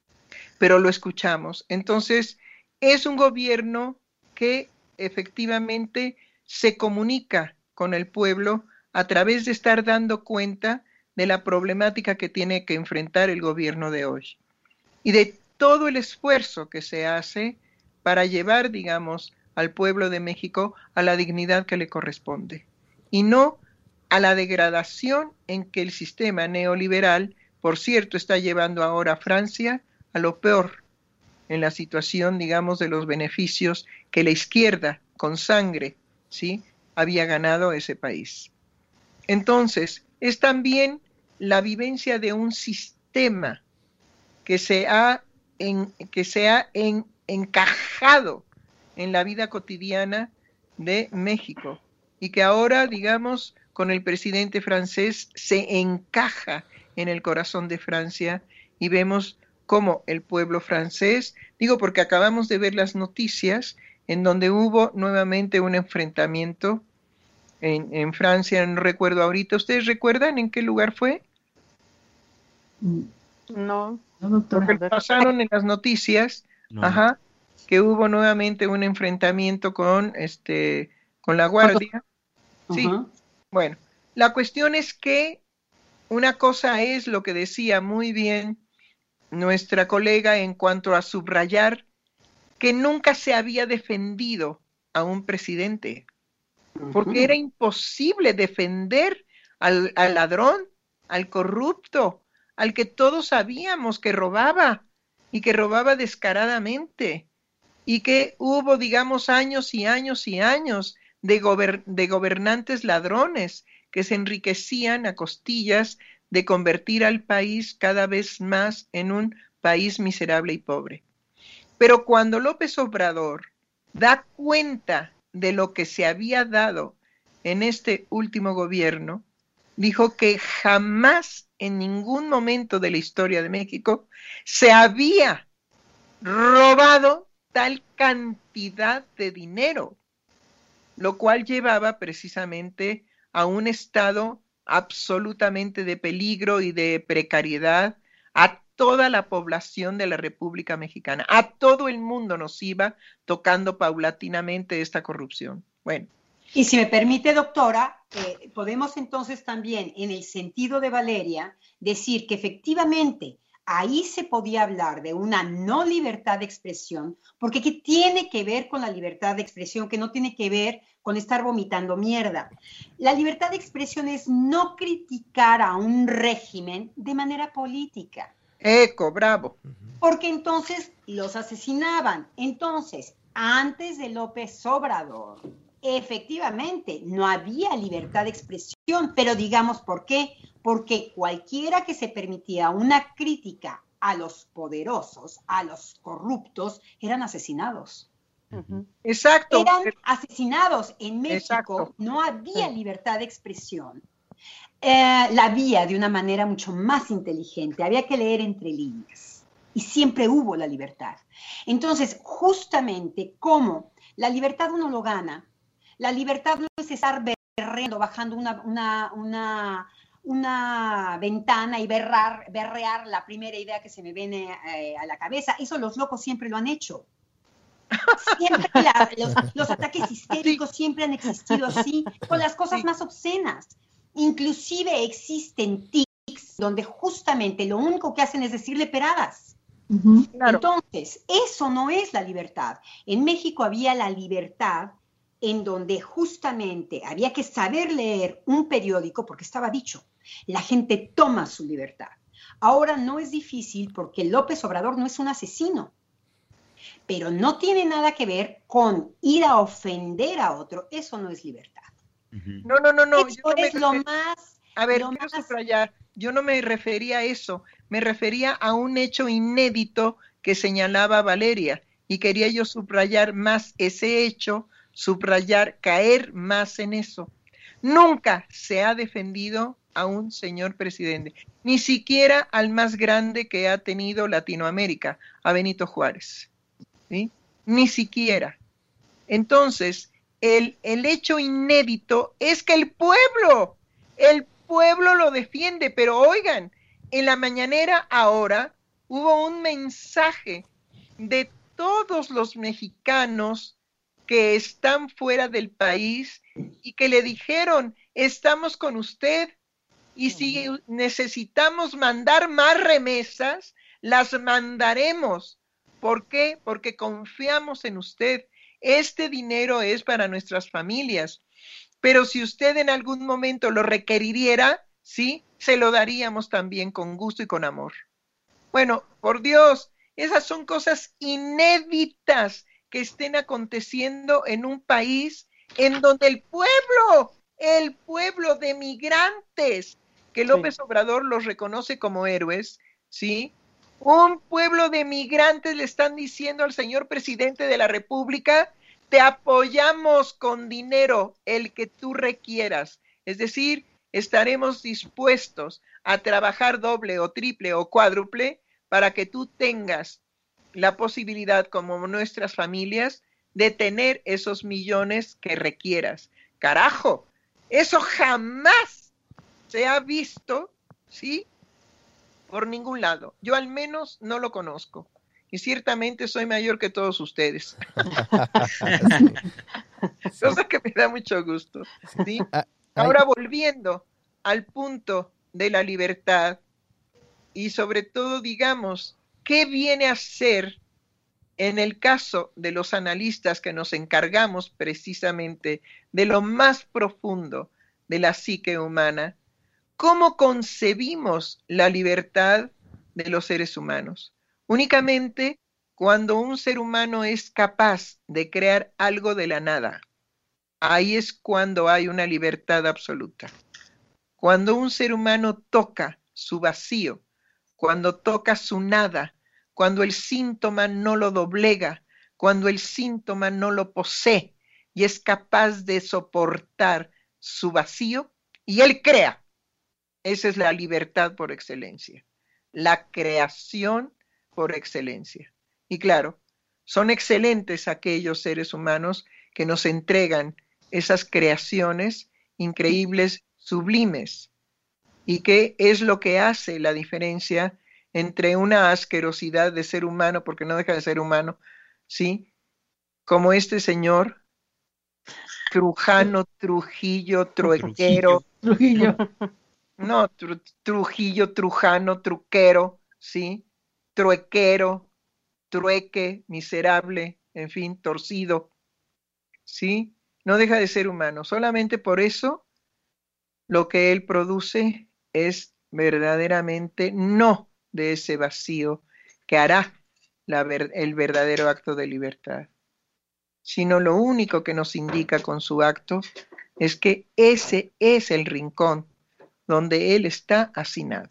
Speaker 8: pero lo escuchamos. Entonces es un gobierno que efectivamente se comunica con el pueblo a través de estar dando cuenta de la problemática que tiene que enfrentar el gobierno de hoy y de todo el esfuerzo que se hace para llevar, digamos, al pueblo de México a la dignidad que le corresponde, y no a la degradación en que el sistema neoliberal, por cierto, está llevando ahora a Francia a lo peor, en la situación, digamos, de los beneficios que la izquierda, con sangre, ¿sí?, había ganado ese país. Entonces, es también la vivencia de un sistema que se ha, en, que se ha en, encajado en la vida cotidiana de México y que ahora, digamos, con el presidente francés se encaja en el corazón de Francia y vemos cómo el pueblo francés, digo porque acabamos de ver las noticias en donde hubo nuevamente un enfrentamiento en, en Francia, no recuerdo ahorita, ¿ustedes recuerdan en qué lugar fue?
Speaker 4: No,
Speaker 3: no doctora.
Speaker 8: Porque pasaron en las noticias, no. Ajá, que hubo nuevamente un enfrentamiento con este con la guardia. Sí, uh-huh. Bueno, la cuestión es que una cosa es lo que decía muy bien nuestra colega en cuanto a subrayar que nunca se había defendido a un presidente, uh-huh. porque era imposible defender al, al ladrón, al corrupto, al que todos sabíamos que robaba y que robaba descaradamente. Y que hubo, digamos, años y años y años de, gober- de gobernantes ladrones que se enriquecían a costillas de convertir al país cada vez más en un país miserable y pobre. Pero cuando López Obrador da cuenta de lo que se había dado en este último gobierno, dijo que jamás en ningún momento de la historia de México se había robado tal cantidad de dinero, lo cual llevaba precisamente a un estado absolutamente de peligro y de precariedad a toda la población de la República Mexicana. A todo el mundo nos iba tocando paulatinamente esta corrupción. Bueno.
Speaker 6: Y si me permite, doctora, eh, podemos entonces también, en el sentido de Valeria, decir que efectivamente ahí se podía hablar de una no libertad de expresión, porque ¿qué tiene que ver con la libertad de expresión? Que no tiene que ver con estar vomitando mierda. La libertad de expresión es no criticar a un régimen de manera política.
Speaker 8: Eco, bravo.
Speaker 6: Porque entonces los asesinaban. Entonces, antes de López Obrador, efectivamente, no había libertad de expresión, pero digamos ¿por qué? Porque cualquiera que se permitía una crítica a los poderosos, a los corruptos, eran asesinados.
Speaker 8: Exacto.
Speaker 6: Eran asesinados. En México
Speaker 8: Exacto.
Speaker 6: no había libertad de expresión. Eh, la había de una manera mucho más inteligente. Había que leer entre líneas. Y siempre hubo la libertad. Entonces, justamente como la libertad uno lo gana, la libertad no es estar berreando, bajando una, una, una, una ventana y berrar, berrear la primera idea que se me viene eh, a la cabeza. Eso los locos siempre lo han hecho. Siempre la, los, los ataques histéricos siempre han existido así, con las cosas más obscenas. Inclusive existen tics donde justamente lo único que hacen es decirle peradas. Uh-huh. Claro. Entonces, eso no es la libertad. En México había la libertad en donde justamente había que saber leer un periódico porque estaba dicho, la gente toma su libertad. Ahora no es difícil porque López Obrador no es un asesino, pero no tiene nada que ver con ir a ofender a otro. Eso no es libertad.
Speaker 8: No, no, no, no.
Speaker 6: Eso
Speaker 8: yo no
Speaker 6: es lo más...
Speaker 8: A ver,
Speaker 6: lo
Speaker 8: quiero
Speaker 6: más...
Speaker 8: subrayar, yo no me refería a eso, me refería a un hecho inédito que señalaba Valeria, y quería yo subrayar más ese hecho, subrayar, caer más en eso. Nunca se ha defendido a un señor presidente, ni siquiera al más grande que ha tenido Latinoamérica, a Benito Juárez, ¿sí? Ni siquiera. Entonces, el, el hecho inédito es que el pueblo, el pueblo lo defiende, pero oigan, en la mañanera ahora hubo un mensaje de todos los mexicanos que están fuera del país y que le dijeron, estamos con usted y si necesitamos mandar más remesas, las mandaremos. ¿Por qué? Porque confiamos en usted. Este dinero es para nuestras familias, pero si usted en algún momento lo requiriera, sí, se lo daríamos también con gusto y con amor. Bueno, por Dios, esas son cosas inéditas que estén aconteciendo en un país en donde el pueblo, el pueblo de migrantes, que López sí. Obrador los reconoce como héroes, ¿sí? Un pueblo de migrantes le están diciendo al señor presidente de la República, te apoyamos con dinero, el que tú requieras. Es decir, estaremos dispuestos a trabajar doble o triple o cuádruple para que tú tengas la posibilidad, como nuestras familias, de tener esos millones que requieras. Carajo, eso jamás se ha visto, ¿sí? Por ningún lado. Yo al menos no lo conozco. Y ciertamente soy mayor que todos ustedes. Sí. Cosa que me da mucho gusto. ¿Sí? Ahora volviendo al punto de la libertad y sobre todo, digamos, ¿qué viene a ser en el caso de los analistas que nos encargamos precisamente de lo más profundo de la psique humana? ¿Cómo concebimos la libertad de los seres humanos? Únicamente cuando un ser humano es capaz de crear algo de la nada. Ahí es cuando hay una libertad absoluta. Cuando un ser humano toca su vacío, cuando toca su nada, cuando el síntoma no lo doblega, cuando el síntoma no lo posee y es capaz de soportar su vacío y él crea. Esa es la libertad por excelencia, la creación por excelencia. Y claro, son excelentes aquellos seres humanos que nos entregan esas creaciones increíbles, sublimes. ¿Y qué es lo que hace la diferencia entre una asquerosidad de ser humano, porque no deja de ser humano, ¿sí? Como este señor, Trujano, Trujillo, Truequero.
Speaker 3: Trujillo.
Speaker 8: No, tru, Trujillo, Trujano, Truquero, ¿sí? Truequero, trueque, miserable, en fin, torcido, ¿sí? No deja de ser humano. Solamente por eso lo que él produce es verdaderamente no de ese vacío que hará la ver- el verdadero acto de libertad, sino lo único que nos indica con su acto es que ese es el rincón donde él está hacinado.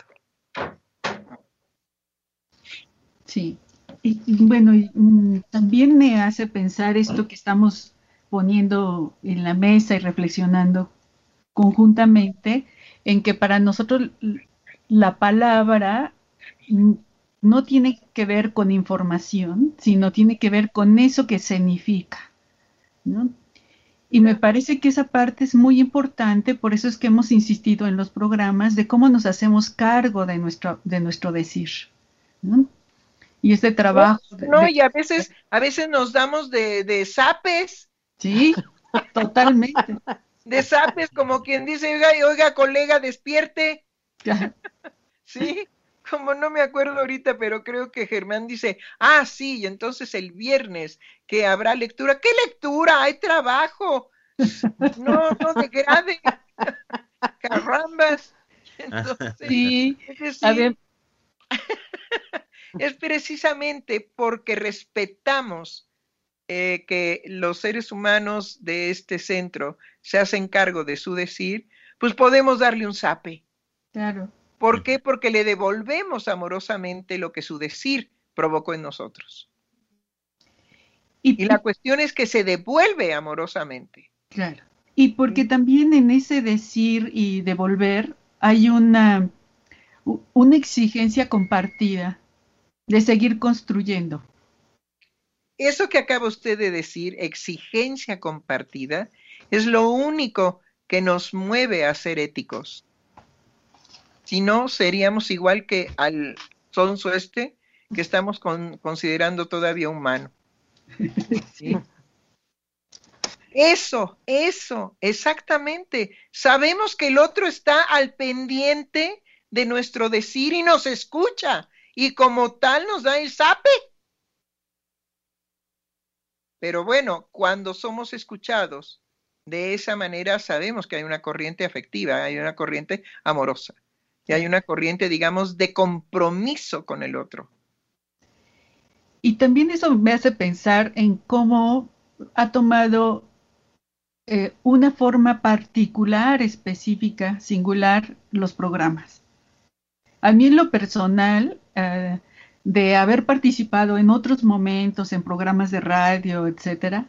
Speaker 3: Sí, y, y bueno, y, mm, también me hace pensar esto que estamos poniendo en la mesa y reflexionando conjuntamente, en que para nosotros l- la palabra mm, no tiene que ver con información, sino tiene que ver con eso que significa, ¿no? Y me parece que esa parte es muy importante, por eso es que hemos insistido en los programas de cómo nos hacemos cargo de nuestro, de nuestro decir, ¿no? Y este trabajo de,
Speaker 8: No,
Speaker 3: de-
Speaker 8: y a veces, a veces nos damos de, de zapes,
Speaker 3: sí, totalmente.
Speaker 8: de zapes, como quien dice, oiga, oiga, colega, despierte,
Speaker 3: Ya,
Speaker 8: ¿sí? Como no me acuerdo ahorita, pero creo que Germán dice, ah, sí, y entonces el viernes que habrá lectura. ¿Qué lectura? Hay trabajo. No, no degrade. Carambas. Entonces,
Speaker 3: sí,
Speaker 8: es
Speaker 3: a
Speaker 8: decir,
Speaker 3: ver,
Speaker 8: es precisamente porque respetamos eh, que los seres humanos de este centro se hacen cargo de su decir, pues podemos darle un zape.
Speaker 3: claro.
Speaker 8: ¿Por qué? Porque le devolvemos amorosamente lo que su decir provocó en nosotros.
Speaker 3: Y,
Speaker 8: Y la cuestión es que se devuelve amorosamente.
Speaker 3: claro. Y porque también en ese decir y devolver hay una, u- una exigencia compartida de seguir construyendo.
Speaker 8: Eso que acaba usted de decir, exigencia compartida, es lo único que nos mueve a ser éticos. Si no, seríamos igual que al sonso este que estamos con- considerando todavía humano. ¿Sí? Eso, eso, exactamente. Sabemos que el otro está al pendiente de nuestro decir y nos escucha, y como tal nos da el zape. Pero bueno, cuando somos escuchados de esa manera, sabemos que hay una corriente afectiva, hay una corriente amorosa, y hay una corriente, digamos, de compromiso con el otro.
Speaker 3: Y también eso me hace pensar en cómo ha tomado eh, una forma particular, específica, singular, los programas. A mí en lo personal, eh, de haber participado en otros momentos, en programas de radio, etcétera,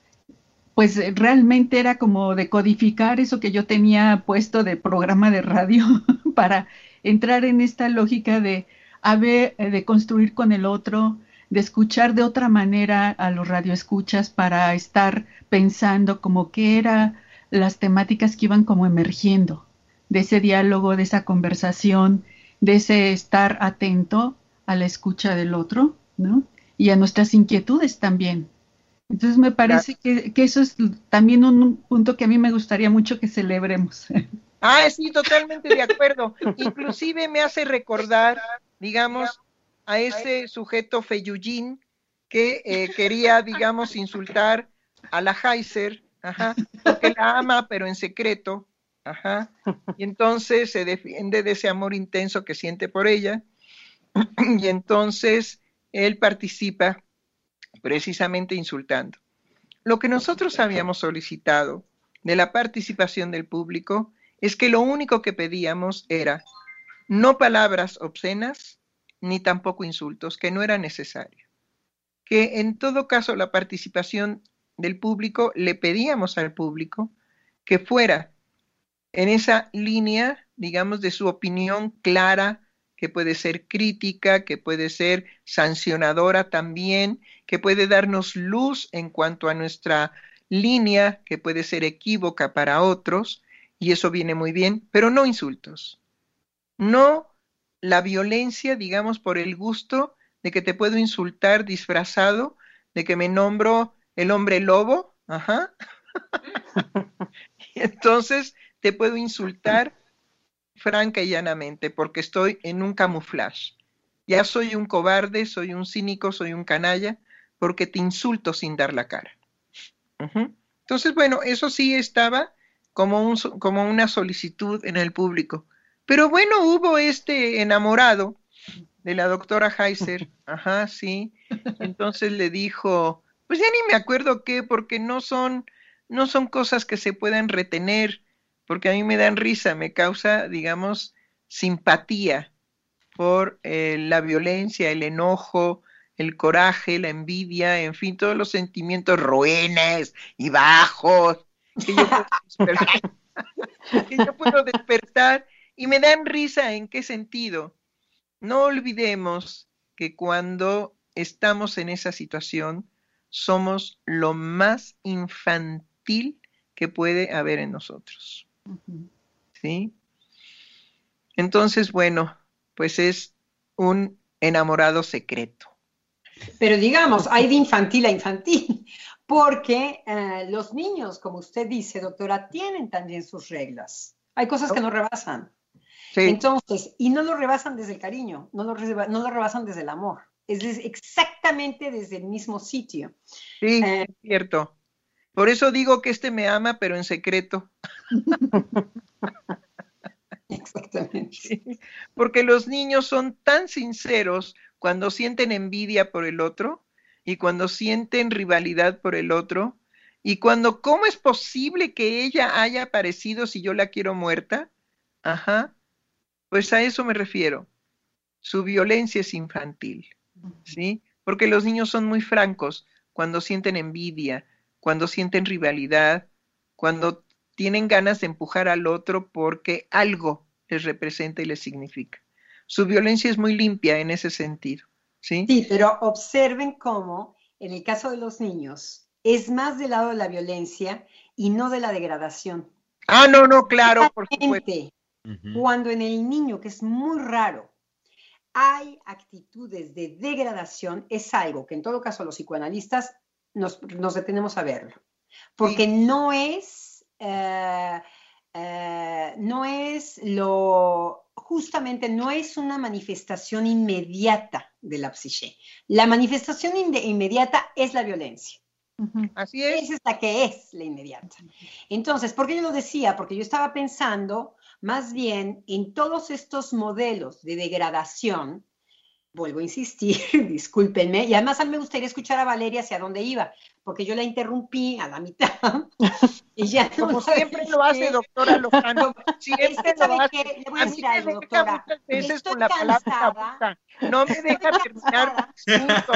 Speaker 3: pues eh, realmente era como decodificar eso que yo tenía puesto de programa de radio para entrar en esta lógica de haber, eh, de construir con el otro, de escuchar de otra manera a los radioescuchas para estar pensando como qué eran las temáticas que iban como emergiendo, de ese diálogo, de esa conversación, de ese estar atento a la escucha del otro, ¿no? Y a nuestras inquietudes también. Entonces me parece que, que eso es también un punto que a mí me gustaría mucho que celebremos.
Speaker 8: Ah, sí, totalmente de acuerdo. Inclusive me hace recordar, digamos, a ese sujeto Feyullín que eh, quería, digamos, insultar a la Heiser, ajá, porque la ama, pero en secreto, ajá, y entonces se defiende de ese amor intenso que siente por ella, y entonces él participa precisamente insultando. Lo que nosotros habíamos solicitado de la participación del público es que lo único que pedíamos era no palabras obscenas ni tampoco insultos, que no era necesario. Que en todo caso la participación del público, le pedíamos al público que fuera en esa línea, digamos, de su opinión clara, que puede ser crítica, que puede ser sancionadora también, que puede darnos luz en cuanto a nuestra línea, que puede ser equívoca para otros, y eso viene muy bien, pero no insultos. No la violencia, digamos, por el gusto de que te puedo insultar disfrazado, de que me nombro el hombre lobo, ajá. Entonces te puedo insultar franca y llanamente porque estoy en un camuflaje. Ya soy un cobarde, soy un cínico, soy un canalla, porque te insulto sin dar la cara. Uh-huh. Entonces, bueno, eso sí estaba como, un, como una solicitud en el público. Pero bueno, hubo este enamorado de la doctora Heiser, ajá, sí. Entonces le dijo, pues ya ni me acuerdo qué, porque no son, no son cosas que se puedan retener, porque a mí me dan risa, me causa, digamos, simpatía por eh, la violencia, el enojo, el coraje, la envidia, en fin, todos los sentimientos roenes y bajos que yo puedo despertar, que yo puedo despertar y me dan risa. ¿En qué sentido? No olvidemos que cuando estamos en esa situación somos lo más infantil que puede haber en nosotros. Uh-huh. ¿Sí? Entonces, bueno, pues es un enamorado secreto.
Speaker 6: Pero digamos, hay de infantil a infantil, porque eh, los niños, como usted dice, doctora, tienen también sus reglas. Hay cosas que no rebasan. Sí. Entonces, y no lo rebasan desde el cariño, no lo, reba, no lo rebasan desde el amor, es desde, exactamente desde el mismo sitio.
Speaker 8: Sí, eh, es cierto. Por eso digo que este me ama, pero en secreto.
Speaker 6: Exactamente.
Speaker 8: Sí, porque los niños son tan sinceros cuando sienten envidia por el otro y cuando sienten rivalidad por el otro y cuando, ¿cómo es posible que ella haya aparecido si yo la quiero muerta? Ajá. Pues a eso me refiero. Su violencia es infantil, ¿sí? Porque los niños son muy francos cuando sienten envidia, cuando sienten rivalidad, cuando tienen ganas de empujar al otro porque algo les representa y les significa. Su violencia es muy limpia en ese sentido, ¿sí?
Speaker 6: Sí, pero observen cómo, en el caso de los niños, es más del lado de la violencia y no de la degradación.
Speaker 8: Ah, no, no, claro, por supuesto.
Speaker 6: Cuando en el niño, que es muy raro, hay actitudes de degradación, es algo que en todo caso los psicoanalistas nos, nos detenemos a verlo. Porque sí. no es, uh, uh, no es lo, justamente no es una manifestación inmediata de la psique. La manifestación in inmediata es la violencia.
Speaker 8: Uh-huh. Así es.
Speaker 6: Esa es la que es la inmediata. Entonces, ¿por qué yo lo decía? Porque yo estaba pensando más bien en todos estos modelos de degradación. Vuelvo a insistir, discúlpenme, y además a mí me gustaría escuchar a Valeria hacia dónde iba, porque yo la interrumpí a la mitad. Y ya no
Speaker 8: Como siempre lo hace, doctora Lozano. Siempre lo hace.
Speaker 6: Le voy a decir algo, doctora.
Speaker 8: Muchas veces
Speaker 6: Estoy
Speaker 8: con la
Speaker 6: cansada.
Speaker 8: No me deja terminar mi punto.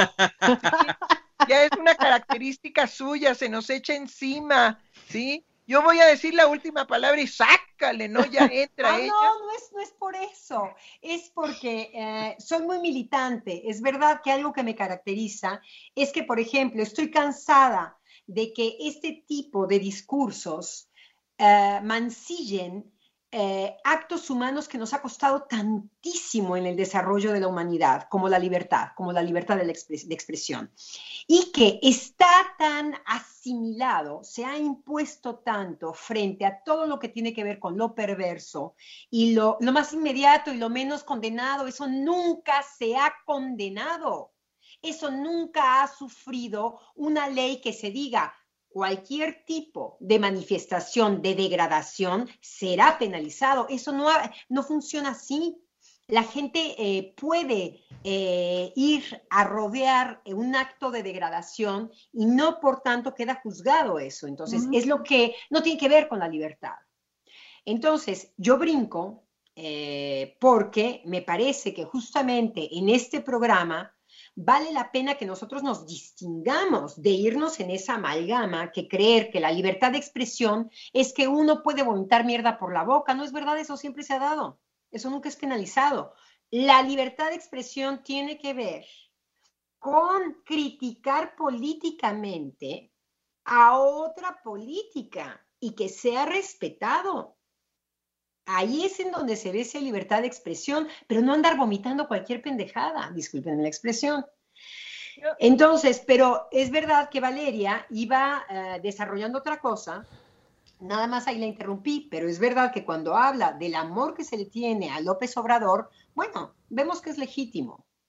Speaker 8: Ya es una característica suya, se nos echa encima, ¿sí? Yo voy a decir la última palabra y sácale, ¿no? Ya entra
Speaker 6: ah,
Speaker 8: ella.
Speaker 6: No, no es, no es por eso, es porque eh, soy muy militante. Es verdad que algo que me caracteriza es que, por ejemplo, estoy cansada de que este tipo de discursos eh, mancillen eh, actos humanos que nos ha costado tantísimo en el desarrollo de la humanidad, como la libertad, como la libertad de, la expres de expresión. Y que está tan asimilado, se ha impuesto tanto frente a todo lo que tiene que ver con lo perverso y lo, lo más inmediato y lo menos condenado. Eso nunca se ha condenado. Eso nunca ha sufrido una ley que se diga cualquier tipo de manifestación de degradación será penalizado. Eso no, ha, no funciona así. La gente eh, puede eh, ir a rodear un acto de degradación y no por tanto queda juzgado eso. Entonces, uh-huh. es lo que no tiene que ver con la libertad. Entonces, yo brinco eh, porque me parece que justamente en este programa vale la pena que nosotros nos distingamos de irnos en esa amalgama que creer que la libertad de expresión es que uno puede vomitar mierda por la boca. No es verdad, eso siempre se ha dado. Eso nunca es penalizado. La libertad de expresión tiene que ver con criticar políticamente a otra política y que sea respetado. Ahí es en donde se ve esa libertad de expresión, pero no andar vomitando cualquier pendejada, disculpen la expresión. Entonces, pero es verdad que Valeria iba uh, desarrollando otra cosa. Nada más ahí la interrumpí, pero es verdad que cuando habla del amor que se le tiene a López Obrador, bueno, vemos que es legítimo.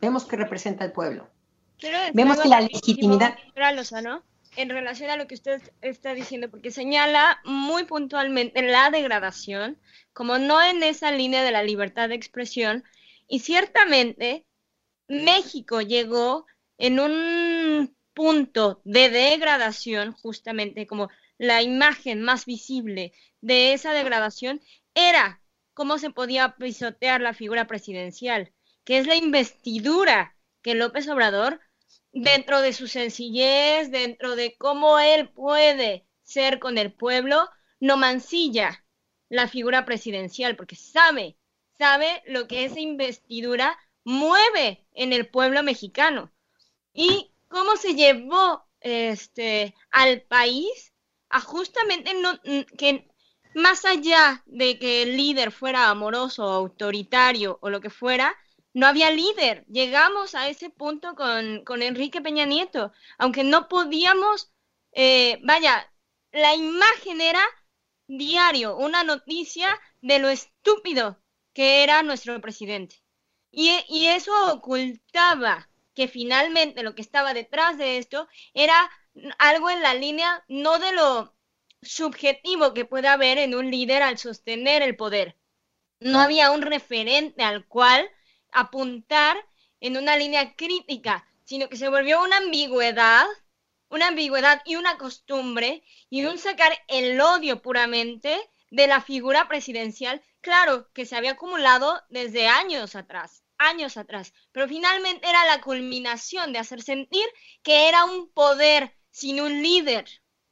Speaker 6: vemos que representa el pueblo.
Speaker 7: Quiero decir
Speaker 6: Vemos
Speaker 7: algo
Speaker 6: que la
Speaker 7: rapidísimo,
Speaker 6: legitimidad...
Speaker 7: doctora Lozano, en relación a lo que usted está diciendo, porque señala muy puntualmente la degradación, como no en esa línea de la libertad de expresión, y ciertamente México llegó en un punto de degradación, justamente como la imagen más visible de esa degradación era cómo se podía pisotear la figura presidencial, que es la investidura que López Obrador, dentro de su sencillez, dentro de cómo él puede ser con el pueblo, no mancilla la figura presidencial, porque sabe, sabe lo que esa investidura mueve en el pueblo mexicano y cómo se llevó este al país a justamente no, que más allá de que el líder fuera amoroso, autoritario o lo que fuera, no había líder. Llegamos a ese punto con, con Enrique Peña Nieto, aunque no podíamos, eh, vaya, la imagen era diario, una noticia de lo estúpido que era nuestro presidente. Y, y eso ocultaba que finalmente lo que estaba detrás de esto era algo en la línea no de lo subjetivo que puede haber en un líder al sostener el poder. No había un referente al cual apuntar en una línea crítica, sino que se volvió una ambigüedad, una ambigüedad y una costumbre, y un sacar el odio puramente de la figura presidencial, claro, que se había acumulado desde años atrás, años atrás, pero finalmente era la culminación de hacer sentir que era un poder sin un líder.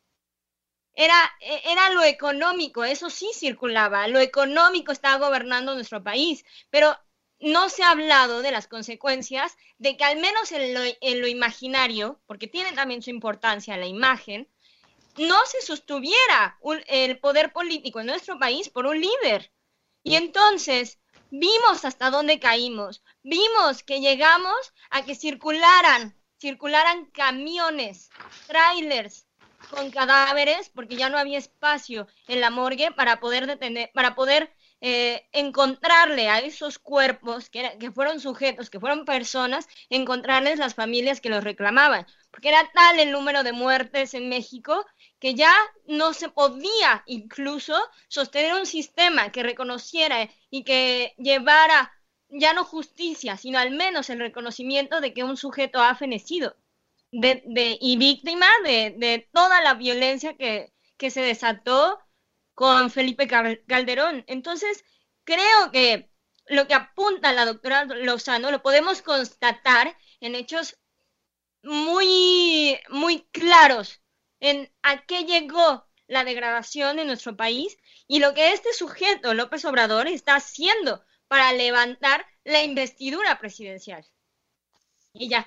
Speaker 7: Era, era lo económico, eso sí circulaba, lo económico estaba gobernando nuestro país, pero no se ha hablado de las consecuencias de que al menos en lo, en lo imaginario, porque tiene también su importancia la imagen, no se sostuviera un, el poder político en nuestro país por un líder. Y entonces vimos hasta dónde caímos, vimos que llegamos a que circularan, circularan camiones, trailers con cadáveres, porque ya no había espacio en la morgue para poder detener, para poder Eh, encontrarle a esos cuerpos que, era, que fueron sujetos, que fueron personas, encontrarles las familias que los reclamaban, porque era tal el número de muertes en México que ya no se podía incluso sostener un sistema que reconociera y que llevara ya no justicia, sino al menos el reconocimiento de que un sujeto ha fenecido de, de, y víctima de, de toda la violencia que, que se desató con Felipe Calderón. Entonces, creo que lo que apunta la doctora Lozano lo podemos constatar en hechos muy, muy claros en a qué llegó la degradación en nuestro país y lo que este sujeto, López Obrador, está haciendo para levantar la investidura presidencial. Y ya.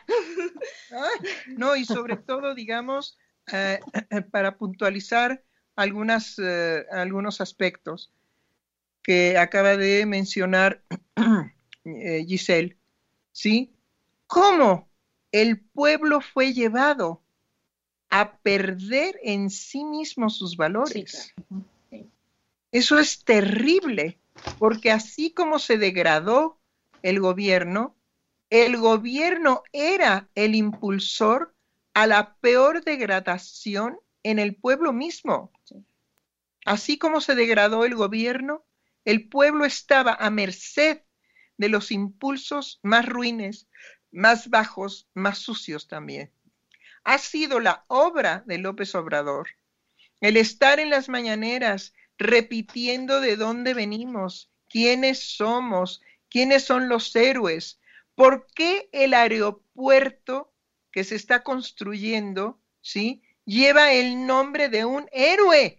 Speaker 8: Ay, no, y sobre todo, digamos, eh, para puntualizar algunas, eh, algunos aspectos que acaba de mencionar eh, Giselle, ¿sí? ¿Cómo el pueblo fue llevado a perder en sí mismo sus valores? Sí, claro. Sí. Eso es terrible, porque así como se degradó el gobierno, el gobierno era el impulsor a la peor degradación en el pueblo mismo. Sí. Así como se degradó el gobierno, el pueblo estaba a merced de los impulsos más ruines, más bajos, más sucios también. Ha sido la obra de López Obrador, el estar en las mañaneras repitiendo de dónde venimos, quiénes somos, quiénes son los héroes, por qué el aeropuerto que se está construyendo, ¿sí?, lleva el nombre de un héroe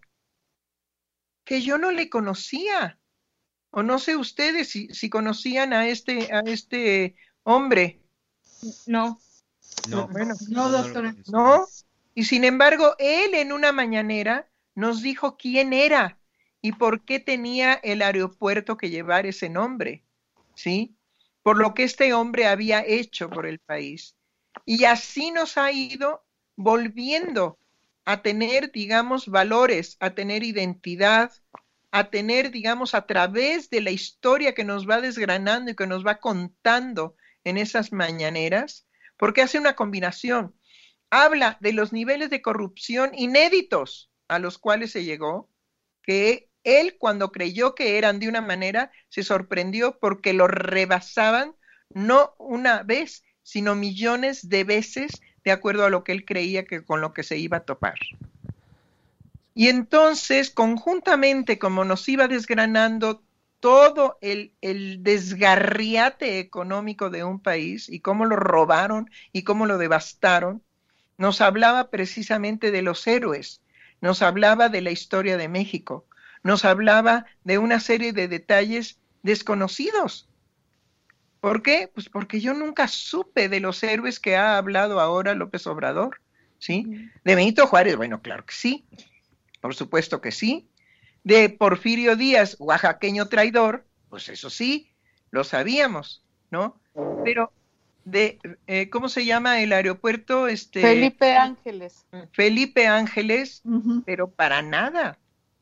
Speaker 8: que yo no le conocía. O no sé ustedes si, si conocían a este, a este hombre.
Speaker 7: No.
Speaker 2: No,
Speaker 8: bueno,
Speaker 3: no, doctora.
Speaker 8: No. Y sin embargo, él en una mañanera nos dijo quién era y por qué tenía el aeropuerto que llevar ese nombre, ¿sí? Por lo que este hombre había hecho por el país. Y así nos ha ido volviendo a tener, digamos, valores, a tener identidad, a tener, digamos, a través de la historia que nos va desgranando y que nos va contando en esas mañaneras, porque hace una combinación. Habla de los niveles de corrupción inéditos a los cuales se llegó, que él, cuando creyó que eran de una manera, se sorprendió porque lo rebasaban no una vez, sino millones de veces, de acuerdo a lo que él creía que con lo que se iba a topar. Y entonces, conjuntamente, como nos iba desgranando todo el, el desgarriate económico de un país y cómo lo robaron y cómo lo devastaron, nos hablaba precisamente de los héroes, nos hablaba de la historia de México, nos hablaba de una serie de detalles desconocidos. ¿Por qué? Pues porque yo nunca supe de los héroes que ha hablado ahora López Obrador, ¿sí? De Benito Juárez, bueno, claro que sí, por supuesto que sí. De Porfirio Díaz, oaxaqueño traidor, pues eso sí, lo sabíamos, ¿no? Pero de, eh, ¿cómo se llama el aeropuerto? Este,
Speaker 4: Felipe Ángeles.
Speaker 8: Felipe Ángeles,
Speaker 3: Ujú.
Speaker 8: pero para nada.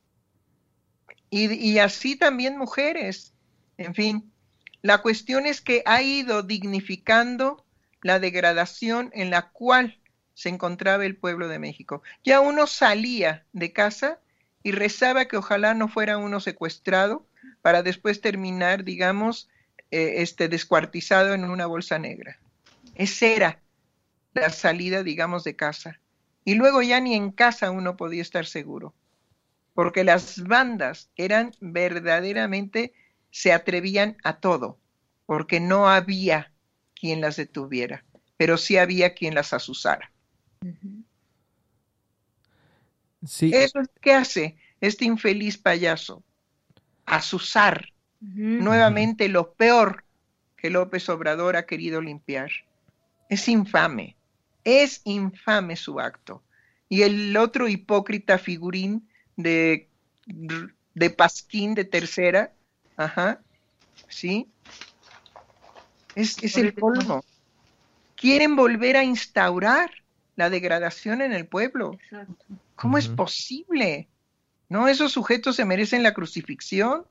Speaker 8: Y, y así también mujeres, en fin. La cuestión es que ha ido dignificando la degradación en la cual se encontraba el pueblo de México. Ya uno salía de casa y rezaba que ojalá no fuera uno secuestrado para después terminar, digamos, eh, este, descuartizado en una bolsa negra. Esa era la salida, digamos, de casa. Y luego ya ni en casa uno podía estar seguro, porque las bandas eran verdaderamente, se atrevían a todo, porque no había quien las detuviera, pero sí había quien las azuzara.
Speaker 5: Sí,
Speaker 8: Eso es que hace este infeliz payaso, azuzar
Speaker 7: Ujú.
Speaker 8: nuevamente lo peor que López Obrador ha querido limpiar. Es infame, es infame su acto. Y el otro hipócrita figurín de, de Pasquín de tercera, ajá, ¿sí? Es, es el colmo. Quieren volver a instaurar la degradación en el pueblo. ¿Cómo es
Speaker 5: Ujú.
Speaker 8: posible? ¿No? Esos sujetos se merecen la crucifixión.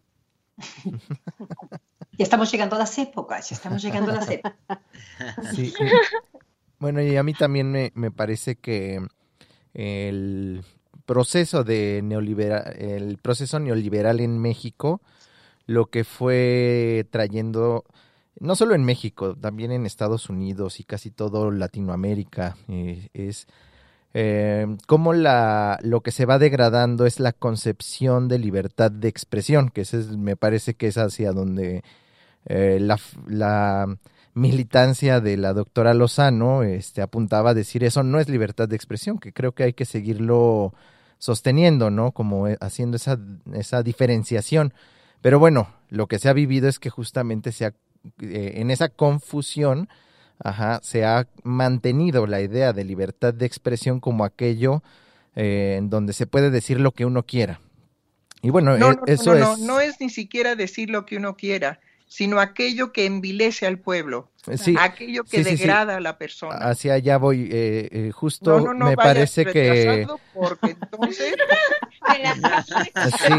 Speaker 6: Ya estamos llegando a las épocas, ya estamos llegando a las épocas.
Speaker 5: sí. eh, Bueno, y a mí también me, me parece que el proceso de neoliberal, el proceso neoliberal en México, lo que fue trayendo, no solo en México, también en Estados Unidos y casi todo Latinoamérica, eh, es eh, cómo la, lo que se va degradando es la concepción de libertad de expresión, que ese es, me parece que es hacia donde eh, la, la militancia de la doctora Lozano este, apuntaba a decir eso no es libertad de expresión, que creo que hay que seguirlo sosteniendo, ¿no? Como haciendo esa, esa diferenciación. Pero bueno, lo que se ha vivido es que justamente se ha, eh, en esa confusión, ajá, se ha mantenido la idea de libertad de expresión como aquello eh, en donde se puede decir lo que uno quiera. Y bueno,
Speaker 8: No,
Speaker 5: eh,
Speaker 8: no,
Speaker 5: eso
Speaker 8: no, no,
Speaker 5: es...
Speaker 8: no es ni siquiera decir lo que uno quiera, sino aquello que envilece al pueblo,
Speaker 5: Sí,
Speaker 8: aquello que
Speaker 5: sí, sí, sí.
Speaker 8: degrada a la persona.
Speaker 5: Hacia allá voy, eh, eh, justo
Speaker 8: No, no, no
Speaker 5: me
Speaker 8: vayas
Speaker 5: parece que...
Speaker 8: retrasando, porque entonces
Speaker 5: Sí.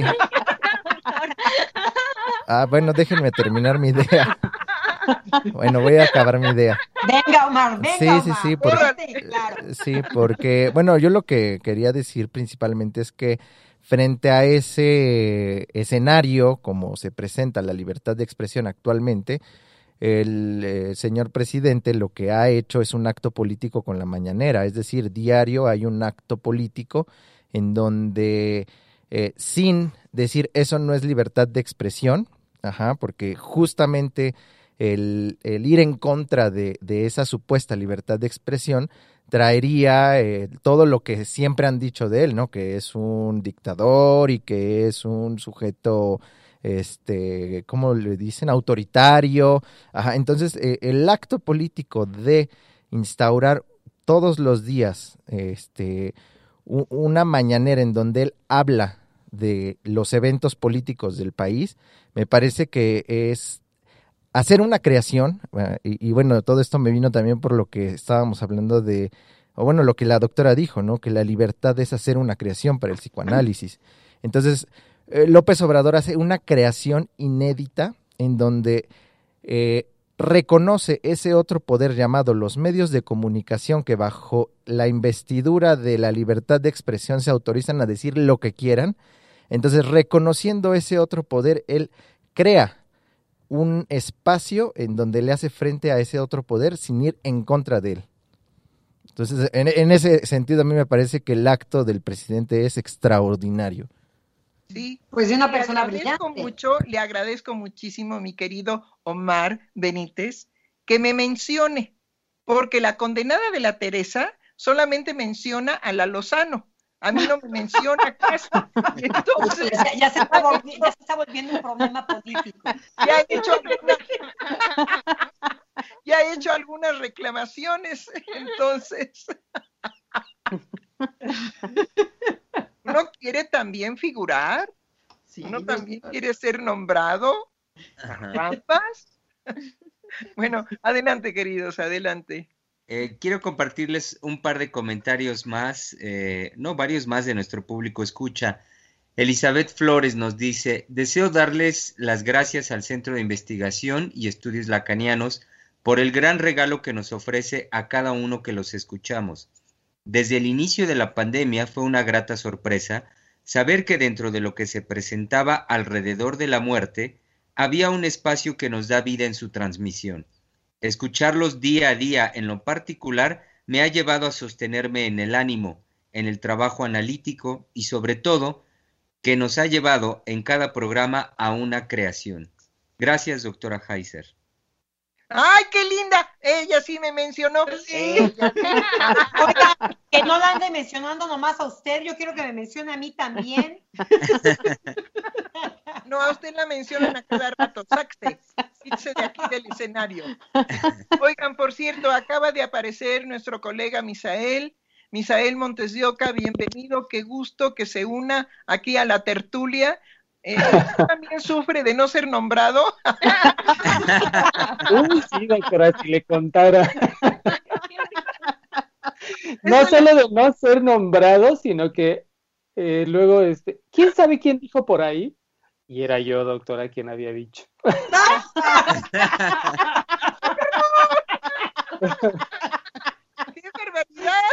Speaker 5: Ah, bueno, déjenme terminar mi idea. Bueno, voy a acabar mi idea.
Speaker 6: Venga, Omar, venga,
Speaker 5: Sí,
Speaker 6: Omar.
Speaker 5: sí, sí, por-
Speaker 6: fuerte y claro.
Speaker 5: Sí, porque, bueno, yo lo que quería decir principalmente es que frente a ese escenario, como se presenta la libertad de expresión actualmente, el eh, señor presidente lo que ha hecho es un acto político con la mañanera, es decir, diario hay un acto político en donde eh, sin decir eso no es libertad de expresión, ajá, porque justamente el, el ir en contra de, de esa supuesta libertad de expresión traería eh, todo lo que siempre han dicho de él, ¿no? Que es un dictador y que es un sujeto, este, ¿cómo le dicen? Autoritario. Ajá, entonces, eh, el acto político de instaurar todos los días este, u- una mañanera en donde él habla de los eventos políticos del país, me parece que es hacer una creación, eh, y, y bueno, todo esto me vino también por lo que estábamos hablando de, o bueno, lo que la doctora dijo, ¿no? Que la libertad es hacer una creación para el psicoanálisis. Entonces, eh, López Obrador hace una creación inédita en donde eh, reconoce ese otro poder llamado los medios de comunicación que bajo la investidura de la libertad de expresión se autorizan a decir lo que quieran. Entonces, reconociendo ese otro poder, él crea un espacio en donde le hace frente a ese otro poder sin ir en contra de él. Entonces, en, en ese sentido, a mí me parece que el acto del presidente es extraordinario.
Speaker 8: Sí,
Speaker 6: pues de una
Speaker 8: le
Speaker 6: persona
Speaker 8: agradezco
Speaker 6: brillante.
Speaker 8: mucho, le agradezco muchísimo, mi querido Omar Benítez, que me mencione, porque la condenada de la Teresa solamente menciona a la Lozano. A mí no me menciona casi. Entonces,
Speaker 6: ya, ya, se está volviendo, ya se está volviendo un problema político.
Speaker 8: Ya he hecho algunas, ya he hecho algunas reclamaciones, entonces. ¿Uno quiere también figurar?
Speaker 3: Sí,
Speaker 8: ¿Uno
Speaker 3: yo-
Speaker 8: también quiere ser nombrado? ¿Rampas? Bueno, adelante, queridos, adelante.
Speaker 2: Eh, quiero compartirles un par de comentarios más, eh, no, varios más de nuestro público escucha. Elizabeth Flores nos dice, deseo darles las gracias al Centro de Investigación y Estudios Lacanianos por el gran regalo que nos ofrece a cada uno que los escuchamos. Desde el inicio de la pandemia fue una grata sorpresa saber que dentro de lo que se presentaba alrededor de la muerte, había un espacio que nos da vida en su transmisión. Escucharlos día a día en lo particular me ha llevado a sostenerme en el ánimo, en el trabajo analítico y sobre todo, que nos ha llevado en cada programa a una creación. Gracias, doctora Heiser.
Speaker 8: ¡Ay, qué linda! Ella sí me mencionó. Ella.
Speaker 6: Oiga, que no la ande mencionando nomás a usted, yo quiero que me mencione a mí también.
Speaker 8: No, a usted la mencionan a cada rato. Sáquese, quítese de aquí del escenario. Oigan, por cierto, acaba de aparecer nuestro colega Misael, Misael Montes de Oca, bienvenido, qué gusto que se una aquí a la tertulia. Eh, ¿usted también sufre de no ser nombrado?
Speaker 9: Uy, sí, doctora, si le contara. No solo de no ser nombrado, sino que eh, luego, este, ¿quién sabe quién dijo por ahí? Y era yo, doctora, quien había dicho.
Speaker 8: ¡Qué barbaridad!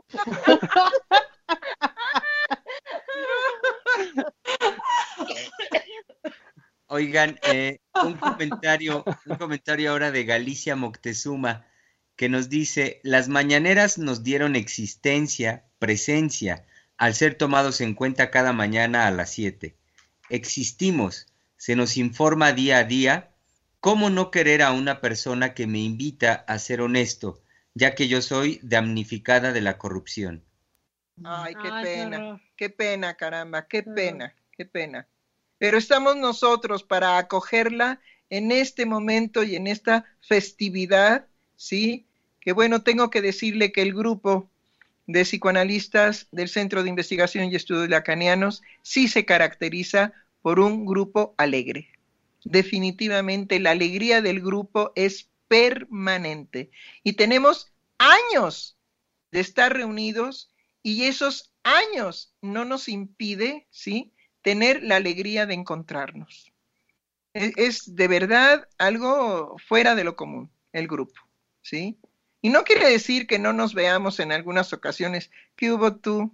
Speaker 2: Oigan, eh, un comentario, un comentario ahora de Galicia Moctezuma, que nos dice, las mañaneras nos dieron existencia, presencia, al ser tomados en cuenta cada mañana a las siete. Existimos, se nos informa día a día. ¿Cómo no querer a una persona que me invita a ser honesto, ya que yo soy damnificada de la corrupción?
Speaker 8: Ay, qué
Speaker 10: Ay, qué
Speaker 8: pena,
Speaker 10: horror.
Speaker 8: qué pena, caramba, qué
Speaker 10: horror.
Speaker 8: pena, qué pena. Pero estamos nosotros para acogerla en este momento y en esta festividad, ¿sí? Que bueno, tengo que decirle que el grupo de psicoanalistas del Centro de Investigación y Estudios Lacanianos sí se caracteriza por un grupo alegre. Definitivamente la alegría del grupo es permanente y tenemos años de estar reunidos y esos años no nos impide, ¿sí?, tener la alegría de encontrarnos. Es, es de verdad algo fuera de lo común, el grupo, ¿sí? Y no quiere decir que no nos veamos en algunas ocasiones. ¿Qué hubo tú?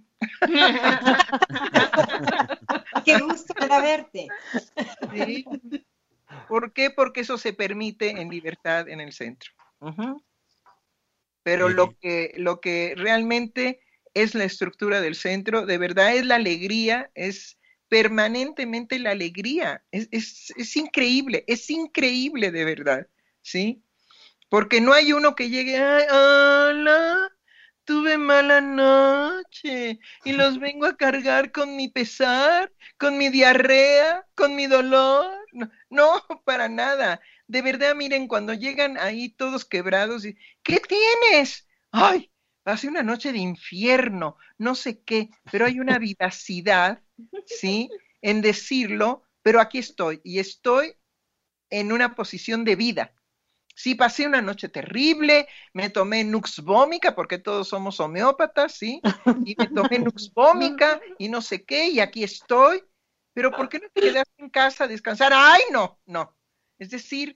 Speaker 6: Qué gusto me da verte.
Speaker 8: ¿Sí? ¿Por qué? Porque eso se permite en libertad en el centro. Uh-huh. Pero
Speaker 2: Sí.
Speaker 8: lo que, lo que realmente es la estructura del centro, de verdad es la alegría, es permanentemente la alegría. Es, es, es increíble, es increíble de verdad, ¿sí? Porque no hay uno que llegue, ay, hola, tuve mala noche y los vengo a cargar con mi pesar, con mi diarrea, con mi dolor. No, no, para nada. De verdad, miren, cuando llegan ahí todos quebrados, y, ¿qué tienes? Ay, hace una noche de infierno, no sé qué, pero hay una vivacidad, ¿sí?, en decirlo, pero aquí estoy, y estoy en una posición de vida. Sí, pasé una noche terrible, me tomé Nux Vomica, porque todos somos homeópatas, ¿sí? Y me tomé Nux Vomica y no sé qué, y aquí estoy. Pero ¿por qué no te quedaste en casa a descansar? ¡Ay, no! No. Es decir,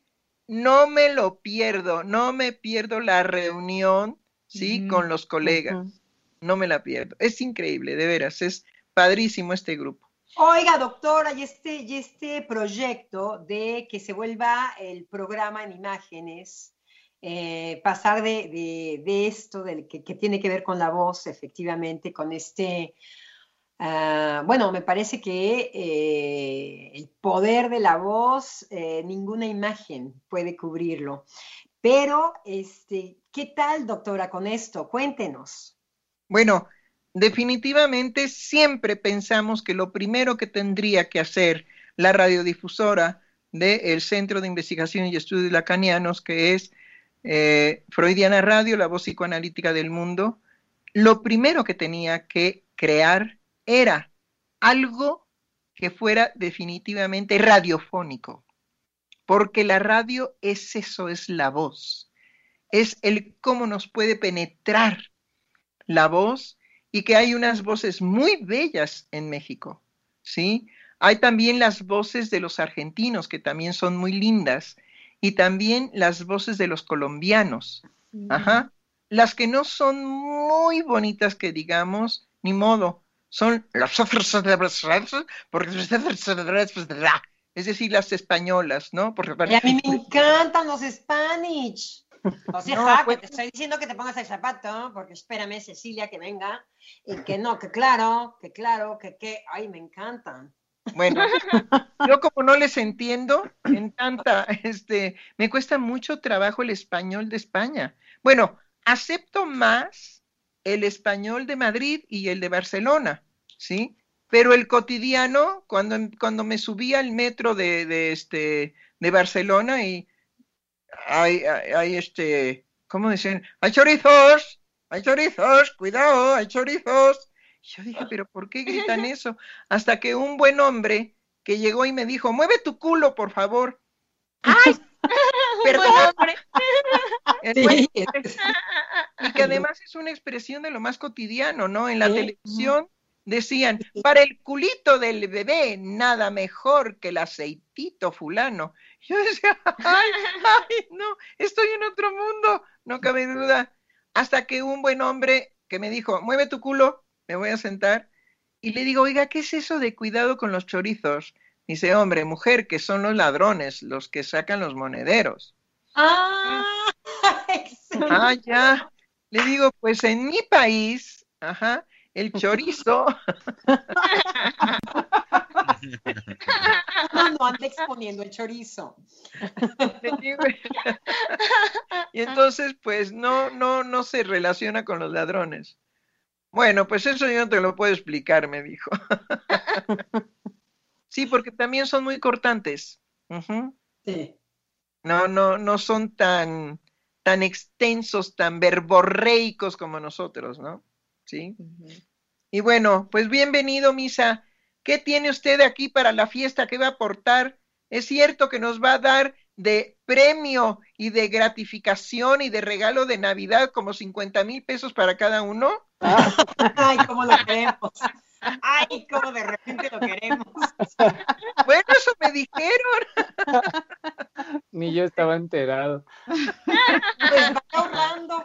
Speaker 8: no me lo pierdo, no me pierdo la reunión, ¿sí? Uh-huh. Con los colegas, uh-huh. No me la pierdo. Es increíble, de veras, es padrísimo este grupo.
Speaker 6: Oiga, doctora, y este, y este proyecto de que se vuelva el programa en imágenes, eh, pasar de, de, de esto, del que, que tiene que ver con la voz, efectivamente, con este... Uh, bueno, me parece que eh, el poder de la voz, eh, ninguna imagen puede cubrirlo. Pero, este, ¿qué tal, doctora, con esto? Cuéntenos.
Speaker 8: Bueno, definitivamente siempre pensamos que lo primero que tendría que hacer la radiodifusora del Centro de Investigación y Estudios Lacanianos, que es eh, Freudiana Radio, la voz psicoanalítica del mundo, lo primero que tenía que crear era algo que fuera definitivamente radiofónico, porque la radio es eso, es la voz, es el cómo nos puede penetrar la voz, y que hay unas voces muy bellas en México, ¿sí? Hay también las voces de los argentinos, que también son muy lindas, y también las voces de los colombianos, mm. Ajá, las que no son muy bonitas, que digamos, ni modo, son las porque es decir, las españolas, ¿no? Porque
Speaker 6: y a mí me encantan los Spanish. O sea,
Speaker 8: no,
Speaker 6: ja,
Speaker 8: pues...
Speaker 6: que te estoy diciendo que te pongas el zapato, porque espérame, Cecilia, que venga, y que no, que claro, que claro, que que, ay, me encantan.
Speaker 8: Bueno, yo como no les entiendo en tanta, este, me cuesta mucho trabajo el español de España. Bueno, acepto más el español de Madrid y el de Barcelona, ¿sí? Pero el cotidiano, cuando, cuando me subí al metro de, de, este, de Barcelona y hay, hay, hay este, ¿cómo dicen? Hay chorizos, hay chorizos, cuidado, hay chorizos. Yo dije, pero ¿por qué gritan eso? Hasta que un buen hombre que llegó y me dijo, mueve tu culo, por favor. ¡Ay! Perdón. Sí. Y que además es una expresión de lo más cotidiano, ¿no? En la ¿Sí? televisión decían, para el culito del bebé, nada mejor que el aceitito fulano. Yo decía, ay, ay, no, estoy en otro mundo, no cabe duda. Hasta que un buen hombre que me dijo, mueve tu culo, me voy a sentar, y le digo, oiga, ¿qué es eso de cuidado con los chorizos? Dice, hombre, mujer, que son los ladrones, los que sacan los monederos.
Speaker 6: Ah,
Speaker 8: ah, ya. Le digo, pues en mi país, ajá, el chorizo.
Speaker 6: No, no anda exponiendo el chorizo.
Speaker 8: Y entonces, pues, no, no, no se relaciona con los ladrones. Bueno, pues eso yo no te lo puedo explicar, me dijo. Sí, porque también son muy cortantes. Uh-huh.
Speaker 6: Sí.
Speaker 8: No, no, no son tan, tan extensos, tan verborreicos como nosotros, ¿no? Sí. Uh-huh. Y bueno, pues bienvenido, Misa. ¿Qué tiene usted aquí para la fiesta? ¿Qué va a aportar? ¿Es cierto que nos va a dar de premio y de gratificación y de regalo de Navidad como cincuenta mil pesos para cada uno?
Speaker 6: Ay, cómo lo queremos. Ay, cómo de repente lo queremos.
Speaker 8: Bueno, eso me dijeron.
Speaker 9: Ni yo estaba enterado.
Speaker 6: Pues va ahorrando.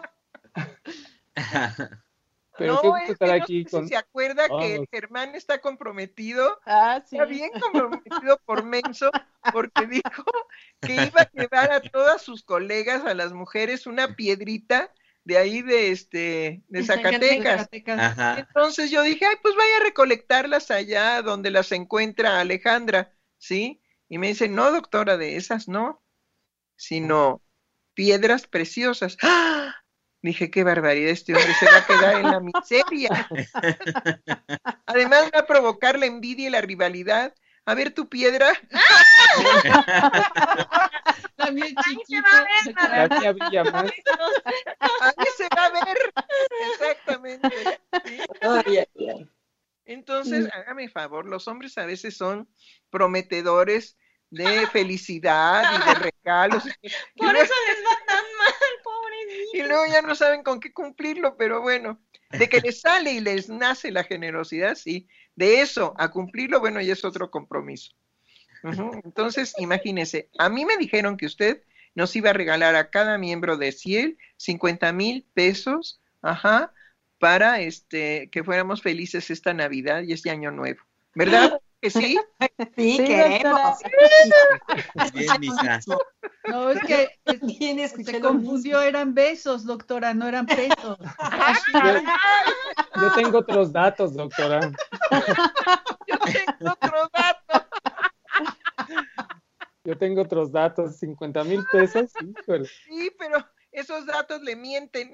Speaker 8: Pero no, qué es que aquí no sé con... si se acuerda oh, que el Germán está comprometido, ah, sí. Está bien comprometido por menso, porque dijo que iba a llevar a todas sus colegas, a las mujeres, una piedrita de ahí de este de Zacatecas. Zacatecas. Entonces yo dije, ay, pues vaya a recolectarlas allá donde las encuentra Alejandra, ¿sí? Y me dice, no, doctora, de esas no, sino piedras preciosas. ¡Ah! Dije, qué barbaridad, este hombre se va a quedar en la miseria. Además va a provocar la envidia y la rivalidad. A ver tu piedra.
Speaker 3: La mía chiquita.
Speaker 9: La mía brilla más.
Speaker 8: Ahí se va a ver. Exactamente. ¿Sí? Ay, ay, ay. Entonces, hágame favor, los hombres a veces son prometedores de felicidad y de regalos.
Speaker 7: Por eso les va tan mal, pobrecito.
Speaker 8: Y luego ya no saben con qué cumplirlo, pero bueno, de que les sale y les nace la generosidad, sí. De eso a cumplirlo, bueno, ya es otro compromiso. Uh-huh. Entonces, imagínese, a mí me dijeron que usted nos iba a regalar a cada miembro de Ciel cincuenta mil pesos, ajá, para este que fuéramos felices esta Navidad y este Año Nuevo. ¿Verdad que sí?
Speaker 6: Sí, queremos.
Speaker 2: Bien, Misa.
Speaker 3: No, es que es-
Speaker 6: Bien, escuché
Speaker 3: se
Speaker 6: lo
Speaker 3: confundió, eran besos, doctora, no eran pesos.
Speaker 9: Yo, yo tengo otros datos, doctora.
Speaker 8: Yo tengo otro dato.
Speaker 9: Yo tengo otros datos, cincuenta mil pesos. Híjole.
Speaker 8: Sí, pero esos datos le mienten.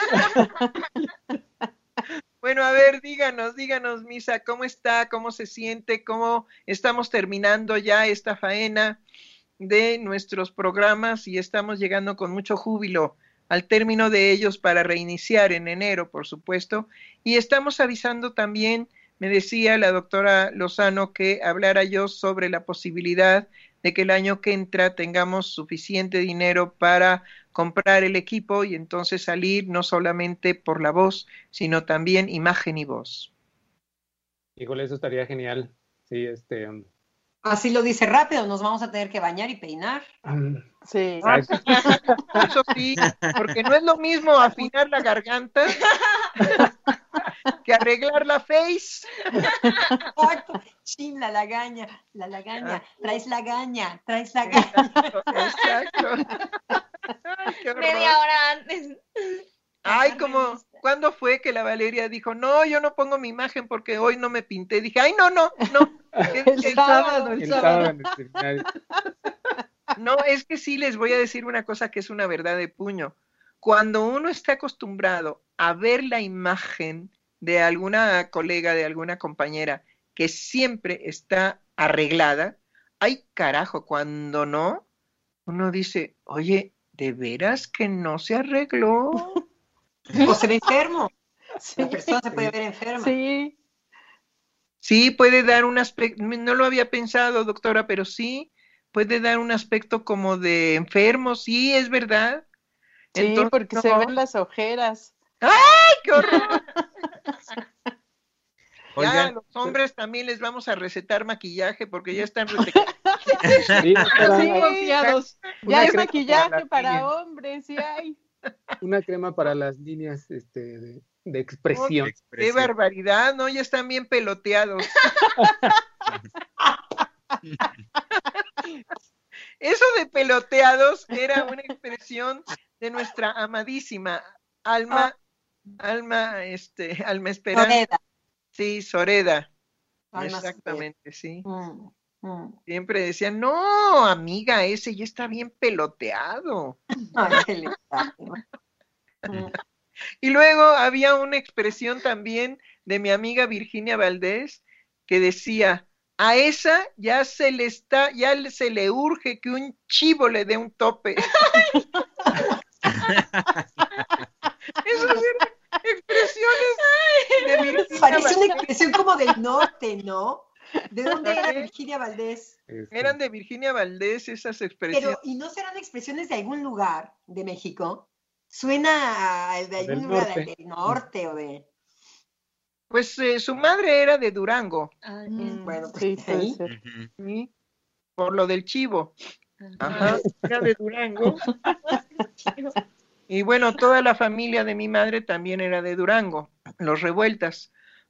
Speaker 8: Bueno, a ver, díganos, díganos, Misa, ¿cómo está? ¿Cómo se siente? ¿Cómo estamos terminando ya esta faena de nuestros programas y estamos llegando con mucho júbilo al término de ellos para reiniciar en enero, por supuesto? Y estamos avisando también, me decía la doctora Lozano, que hablara yo sobre la posibilidad de que el año que entra tengamos suficiente dinero para comprar el equipo y entonces salir no solamente por la voz, sino también imagen y voz.
Speaker 9: Híjole, eso estaría genial. Sí, este. um,
Speaker 6: Así lo dice rápido, nos vamos a tener que bañar y peinar.
Speaker 9: um,
Speaker 4: Sí.
Speaker 8: Ah,
Speaker 9: exacto.
Speaker 8: Eso sí, porque no es lo mismo afinar la garganta que arreglar la face.
Speaker 6: Exacto. Chin, la lagaña, la lagaña, traes lagaña, traes lagaña.
Speaker 8: Exacto. Ay, qué horror.
Speaker 7: Media hora antes.
Speaker 8: Ay, como, ¿cuándo fue que la Valeria dijo, no, yo no pongo mi imagen porque hoy no me pinté? Dije, ay, no, no, no. Es
Speaker 3: El
Speaker 8: que-
Speaker 3: sábado, el
Speaker 9: El
Speaker 3: sábado.
Speaker 9: sábado en el seminario.
Speaker 8: No, es que sí les voy a decir una cosa que es una verdad de puño. Cuando uno está acostumbrado a ver la imagen de alguna colega, de alguna compañera, que siempre está arreglada, ay, carajo, cuando no, uno dice, oye, ¿de veras que no se arregló?
Speaker 6: O se ve enfermo.
Speaker 4: Sí.
Speaker 6: La persona se puede ver enferma.
Speaker 4: Sí.
Speaker 8: Sí, puede dar un aspecto, no lo había pensado, doctora, pero sí, puede dar un aspecto como de enfermo, sí, es verdad.
Speaker 4: Sí,
Speaker 8: Entonces,
Speaker 4: porque se
Speaker 8: no.
Speaker 4: ven las ojeras.
Speaker 8: ¡Ay, qué horror! Ya, a
Speaker 2: Oigan,
Speaker 8: los hombres también les vamos a recetar maquillaje porque ya están rete-
Speaker 9: Sí, doctora,
Speaker 3: Sí,
Speaker 9: una-
Speaker 3: confiados.
Speaker 4: Ya
Speaker 9: Una
Speaker 4: hay
Speaker 9: crema
Speaker 4: maquillaje
Speaker 9: para
Speaker 4: para,
Speaker 9: las líneas.
Speaker 4: hombres, sí hay.
Speaker 9: una crema para las líneas este, de, de expresión.
Speaker 8: ¡Qué
Speaker 2: expresión.
Speaker 8: barbaridad! ¿No? Ya están bien peloteados. Eso de peloteados era una expresión de nuestra amadísima Alma, Alma, este, Alma Esperanza.
Speaker 6: Soreda.
Speaker 8: Sí, Soreda.
Speaker 6: Alma
Speaker 8: Exactamente, sí.
Speaker 6: Mm, mm.
Speaker 8: Siempre decían, no, amiga, ese ya está bien peloteado.
Speaker 6: Ay, qué le pasa. Mm.
Speaker 8: Y luego había una expresión también de mi amiga Virginia Valdés que decía, a esa ya se le está, ya le- se le urge que un chivo le dé un tope. Esas eran expresiones de Virginia
Speaker 6: Parece una
Speaker 8: Valdés.
Speaker 6: expresión como del norte, ¿no? ¿De dónde era Virginia Valdés?
Speaker 9: Este,
Speaker 8: Eran de Virginia Valdés esas expresiones.
Speaker 6: Pero, ¿y no serán expresiones de algún lugar de México? Suena a- de algún
Speaker 9: Del
Speaker 6: lugar
Speaker 9: norte.
Speaker 6: del norte o de...
Speaker 8: Pues eh, su madre era de Durango,
Speaker 6: Mm, bueno, pues
Speaker 4: Sí, puede
Speaker 6: ahí.
Speaker 4: ser.
Speaker 2: Ujú.
Speaker 8: ¿sí? Por lo del chivo. Ajá, era de Durango. Y bueno, toda la familia de mi madre también era de Durango, los Revueltas.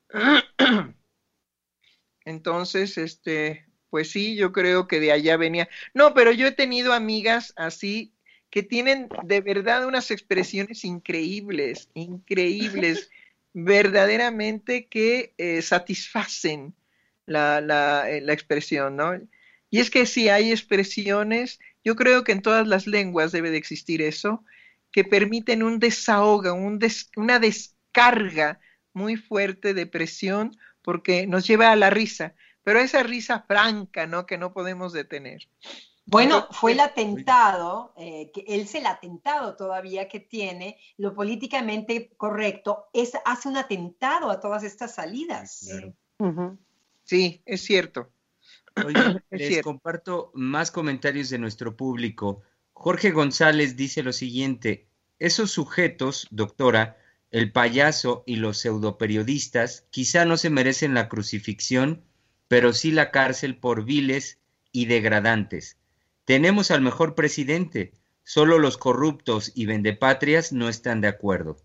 Speaker 8: Entonces, este, pues sí, yo creo que de allá venía. No, pero yo he tenido amigas así que tienen de verdad unas expresiones increíbles, increíbles, verdaderamente que eh, satisfacen la, la, eh, la expresión, ¿no? Y es que sí hay expresiones, yo creo que en todas las lenguas debe de existir eso, que permiten un desahogo, un des, una descarga muy fuerte de presión, porque nos lleva a la risa, pero esa risa franca, ¿no? Que no podemos detener.
Speaker 6: Bueno,
Speaker 8: Entonces,
Speaker 6: fue el atentado, eh, que él es el atentado todavía que tiene, lo políticamente correcto, es, hace un atentado a todas estas salidas.
Speaker 2: Claro.
Speaker 4: Ujú.
Speaker 8: Sí, es cierto.
Speaker 2: Oigan,
Speaker 8: Es
Speaker 2: les
Speaker 8: cierto.
Speaker 2: comparto más comentarios de nuestro público. Jorge González dice lo siguiente: esos sujetos, doctora, el payaso y los pseudoperiodistas, quizá no se merecen la crucifixión, pero sí la cárcel por viles y degradantes. Tenemos al mejor presidente, Solo los corruptos y vendepatrias no están de acuerdo.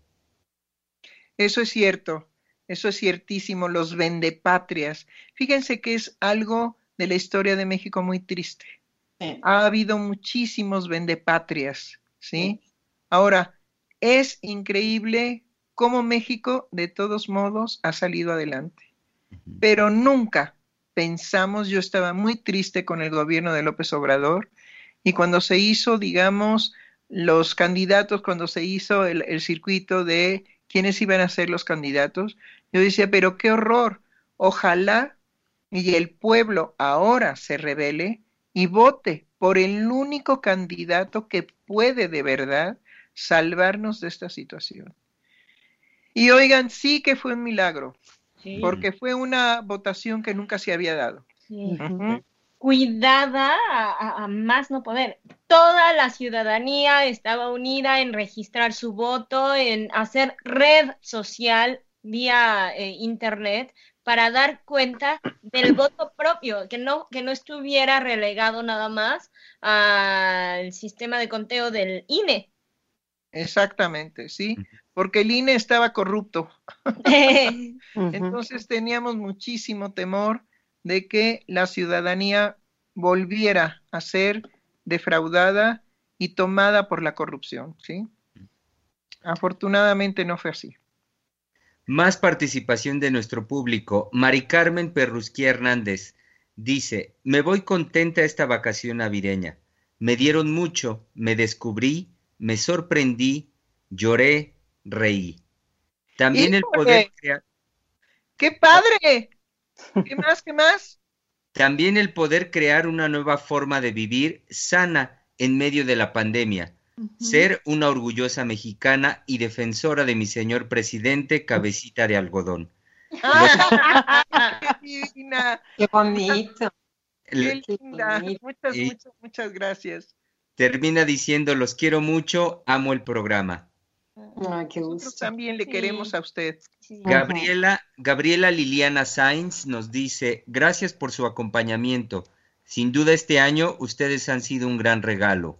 Speaker 8: Eso es cierto, eso es ciertísimo, los vendepatrias. Fíjense que es algo de la historia de México muy triste.
Speaker 6: Sí.
Speaker 8: Ha habido muchísimos vendepatrias, ¿sí? Sí. Ahora, es increíble cómo México, de todos modos, ha salido adelante. Uh-huh. Pero nunca pensamos, yo estaba muy triste con el gobierno de López Obrador, y cuando se hizo, digamos, los candidatos, cuando se hizo el, el circuito de quiénes iban a ser los candidatos, yo decía, pero qué horror, ojalá y el pueblo ahora se rebele y vote por el único candidato que puede de verdad salvarnos de esta situación. Y oigan, sí que fue un milagro, sí. Porque fue una votación que nunca se había dado.
Speaker 7: Sí. Uh-huh. Cuidada a, a más no poder. Toda la ciudadanía estaba unida en registrar su voto, en hacer red social vía eh, internet para dar cuenta del voto propio, que no, que no estuviera relegado nada más al sistema de conteo del I N E.
Speaker 8: Exactamente, sí, porque el I N E estaba corrupto. Entonces teníamos muchísimo temor de que la ciudadanía volviera a ser defraudada y tomada por la corrupción, ¿sí? Afortunadamente no fue así.
Speaker 2: Más participación de nuestro público. Mari Carmen Perrusquía Hernández dice, me voy contenta esta vacación navideña. Me dieron mucho, me descubrí, me sorprendí, lloré, reí. También el poder crear...
Speaker 8: ¡Qué padre! ¿Qué más, qué más?
Speaker 2: También el poder crear una nueva forma de vivir sana en medio de la pandemia. Uh-huh. Ser una orgullosa mexicana y defensora de mi señor presidente, cabecita de algodón.
Speaker 8: ¡Ah! ¡Qué divina!
Speaker 6: ¡Qué bonito!
Speaker 8: ¡Qué linda! Muchas, y muchas, muchas gracias.
Speaker 2: Termina diciendo, los quiero mucho, amo el programa.
Speaker 6: Ay, qué gusto.
Speaker 8: Nosotros también le sí. queremos a usted.
Speaker 2: Sí. Gabriela, Gabriela Liliana Sainz nos dice, gracias por su acompañamiento. Sin duda este año ustedes han sido un gran regalo.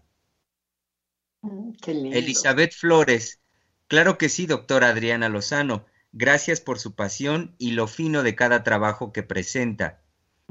Speaker 6: Qué lindo.
Speaker 2: Elizabeth Flores, claro que sí, doctora Adriana Lozano. Gracias por su pasión y lo fino de cada trabajo que presenta.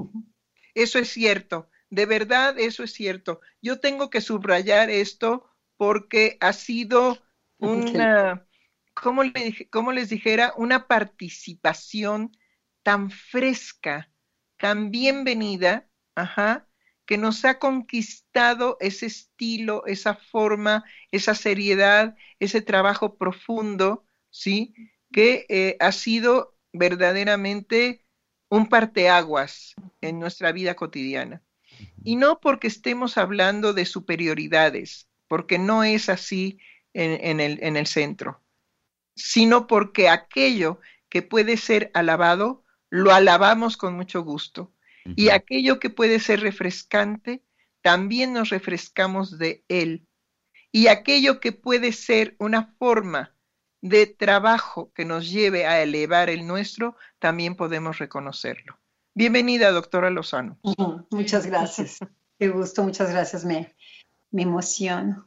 Speaker 8: Eso es cierto, de verdad eso es cierto. Yo tengo que subrayar esto porque ha sido una, ¿cómo, le, cómo les dijera? Una participación tan fresca, tan bienvenida, ajá, que nos ha conquistado ese estilo, esa forma, esa seriedad, ese trabajo profundo, ¿sí? Que eh, ha sido verdaderamente un parteaguas en nuestra vida cotidiana. Y no porque estemos hablando de superioridades, porque no es así en, en, el, en el centro, sino porque aquello que puede ser alabado, lo alabamos con mucho gusto. Uh-huh. Y aquello que puede ser refrescante, también nos refrescamos de él. Y aquello que puede ser una forma de trabajo que nos lleve a elevar el nuestro, también podemos reconocerlo. Bienvenida, doctora Lozano.
Speaker 6: Uh-huh. Muchas gracias. Qué gusto, muchas gracias. Me, me emociono.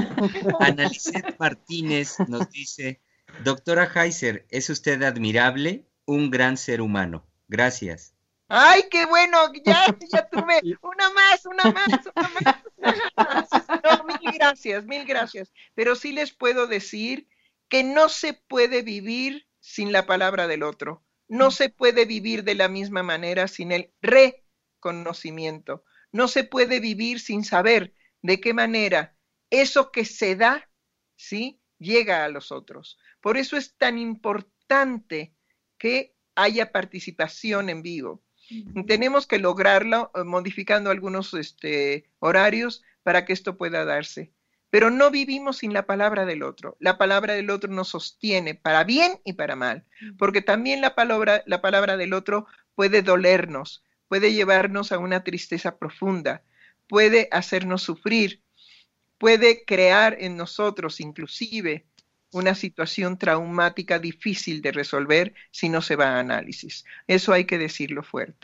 Speaker 2: Analicet Martínez nos dice, doctora Heiser, es usted admirable, un gran ser humano. Gracias.
Speaker 8: ¡Ay, qué bueno! Ya, ya tuve una más, una más, una más. No, mil gracias, mil gracias. Pero sí les puedo decir que no se puede vivir sin la palabra del otro. No se puede vivir de la misma manera sin el reconocimiento. No se puede vivir sin saber de qué manera eso que se da, ¿sí?, llega a los otros. Por eso es tan importante que haya participación en vivo. Uh-huh. Tenemos que lograrlo modificando algunos este, horarios para que esto pueda darse. Pero no vivimos sin la palabra del otro. La palabra del otro nos sostiene para bien y para mal, porque también la palabra, la palabra del otro puede dolernos, puede llevarnos a una tristeza profunda, puede hacernos sufrir, puede crear en nosotros inclusive una situación traumática difícil de resolver si no se va a análisis. Eso hay que decirlo fuerte.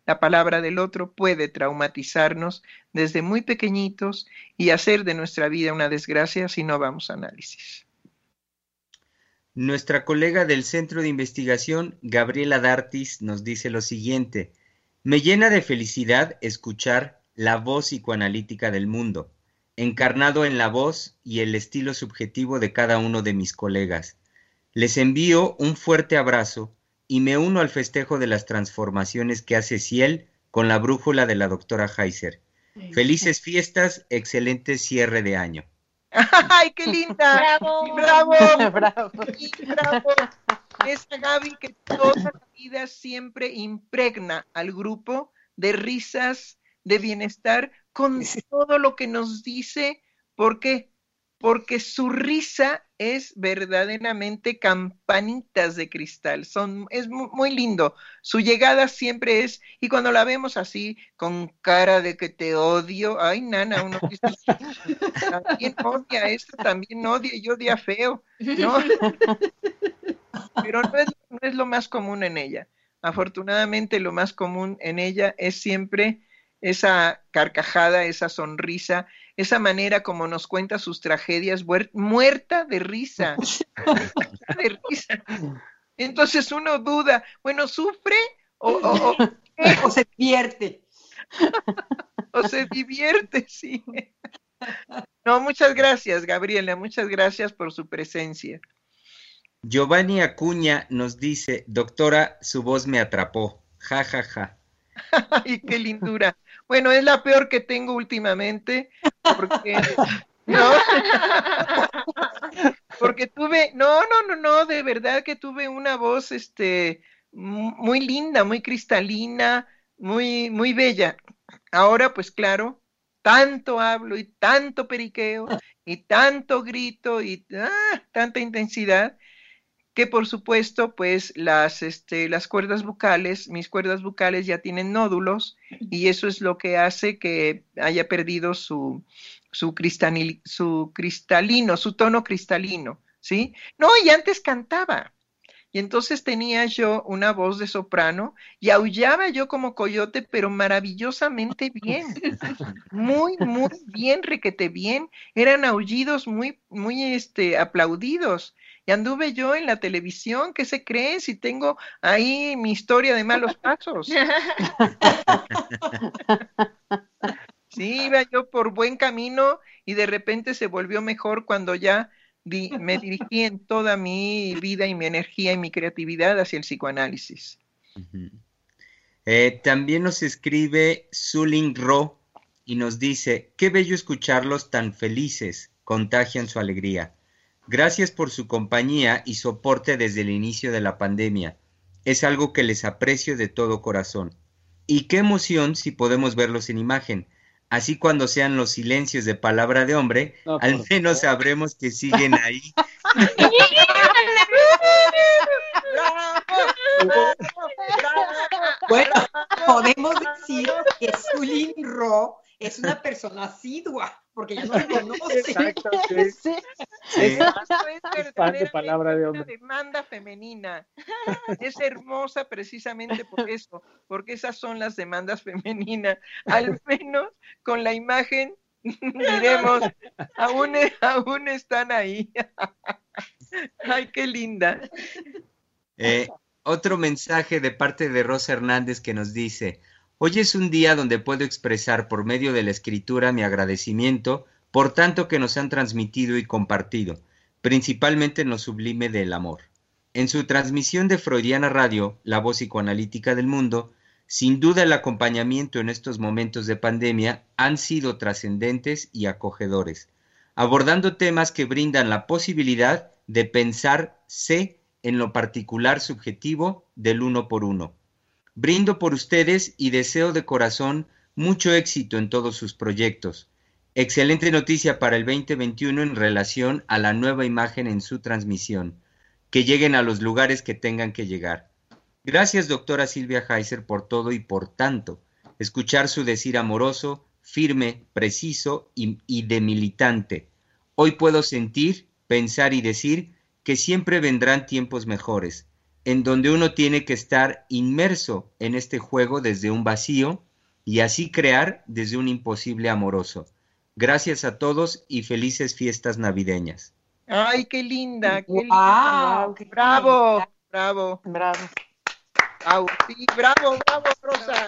Speaker 8: La palabra del otro puede traumatizarnos desde muy pequeñitos y hacer de nuestra vida una desgracia si no vamos a análisis.
Speaker 2: Nuestra colega del Centro de Investigación, Gabriela Dartis, nos dice lo siguiente: me llena de felicidad escuchar la voz psicoanalítica del mundo, encarnado en la voz y el estilo subjetivo de cada uno de mis colegas. Les envío un fuerte abrazo y me uno al festejo de las transformaciones que hace Ciel con la brújula de la doctora Heiser. Felices fiestas, excelente cierre de año.
Speaker 8: ¡Ay, qué linda!
Speaker 7: ¡Bravo!
Speaker 8: ¡Bravo!
Speaker 6: Bravo.
Speaker 8: Sí, bravo. Esa Gaby que toda la vida siempre impregna al grupo de risas, de bienestar, con todo lo que nos dice. ¿Por qué? Porque su risa es verdaderamente campanitas de cristal. Son, es muy, muy lindo. Su llegada siempre es, y cuando la vemos así, con cara de que te odio, ay, nana, uno dice, también odia esto, también odia y odia feo, ¿no? Pero no es, no es lo más común en ella. Afortunadamente, lo más común en ella es siempre esa carcajada, esa sonrisa, esa manera como nos cuenta sus tragedias, muerta de risa, muerta de risa. Entonces uno duda, bueno, ¿sufre o, o, o,
Speaker 6: o se divierte?
Speaker 8: O se divierte, sí. No, muchas gracias, Gabriela, muchas gracias por su presencia.
Speaker 2: Giovanni Acuña nos dice: doctora, su voz me atrapó, ja, ja, ja.
Speaker 8: Ay, qué lindura. Bueno, es la peor que tengo últimamente, porque no, porque tuve, no, no, no, no, de verdad que tuve una voz, este, muy linda, muy cristalina, muy, muy bella. Ahora, pues claro, tanto hablo y tanto periqueo y tanto grito y ah, tanta intensidad, que por supuesto, pues las, este, las cuerdas vocales, mis cuerdas vocales ya tienen nódulos y eso es lo que hace que haya perdido su, su, cristalino, su cristalino, su tono cristalino, ¿sí? No, y antes cantaba. Y entonces tenía yo una voz de soprano y aullaba yo como coyote, pero maravillosamente bien. Muy, muy bien, requete bien. Eran aullidos muy, muy este, aplaudidos. Y anduve yo en la televisión, ¿qué se creen? Si tengo ahí mi historia de malos pasos. Sí, iba yo por buen camino y de repente se volvió mejor cuando ya di, me dirigí en toda mi vida y mi energía y mi creatividad hacia el psicoanálisis.
Speaker 2: Uh-huh. Eh, también nos escribe Zulin Ro y nos dice: qué bello escucharlos tan felices, contagian su alegría. Gracias por su compañía y soporte desde el inicio de la pandemia. Es algo que les aprecio de todo corazón. Y qué emoción si podemos verlos en imagen. Así cuando sean los silencios de palabra de hombre, no, al menos favor. Sabremos que siguen ahí.
Speaker 6: Bueno, podemos decir que Zulin Ro es una persona asidua, porque ya no lo conoce.
Speaker 9: Exacto, sí. Sí.
Speaker 8: Sí. Eso es verdaderamente
Speaker 9: palabra de
Speaker 8: una demanda femenina. Es hermosa precisamente por eso, porque esas son las demandas femeninas. Al menos con la imagen diremos, aún, aún están ahí. Ay, qué linda.
Speaker 2: Eh, otro mensaje de parte de Rosa Hernández que nos dice: hoy es un día donde puedo expresar por medio de la escritura mi agradecimiento por tanto que nos han transmitido y compartido, principalmente en lo sublime del amor. En su transmisión de Freudiana Radio, la voz psicoanalítica del mundo, sin duda el acompañamiento en estos momentos de pandemia han sido trascendentes y acogedores, abordando temas que brindan la posibilidad de pensarse en lo particular subjetivo del uno por uno. Brindo por ustedes y deseo de corazón mucho éxito en todos sus proyectos. Excelente noticia para el veinte veintiuno en relación a la nueva imagen en su transmisión. Que lleguen a los lugares que tengan que llegar. Gracias, doctora Silvia Heiser, por todo y por tanto. Escuchar su decir amoroso, firme, preciso y, y de militante. Hoy puedo sentir, pensar y decir que siempre vendrán tiempos mejores. en donde uno tiene que estar inmerso en este juego desde un vacío y así crear desde un imposible amoroso. Gracias a todos y felices fiestas navideñas.
Speaker 8: Ay, qué linda, qué
Speaker 6: Wow,
Speaker 8: linda.
Speaker 6: qué
Speaker 8: Bravo,
Speaker 6: linda.
Speaker 8: bravo.
Speaker 10: Bravo.
Speaker 8: Bravo, sí, bravo, bravo, Rosa.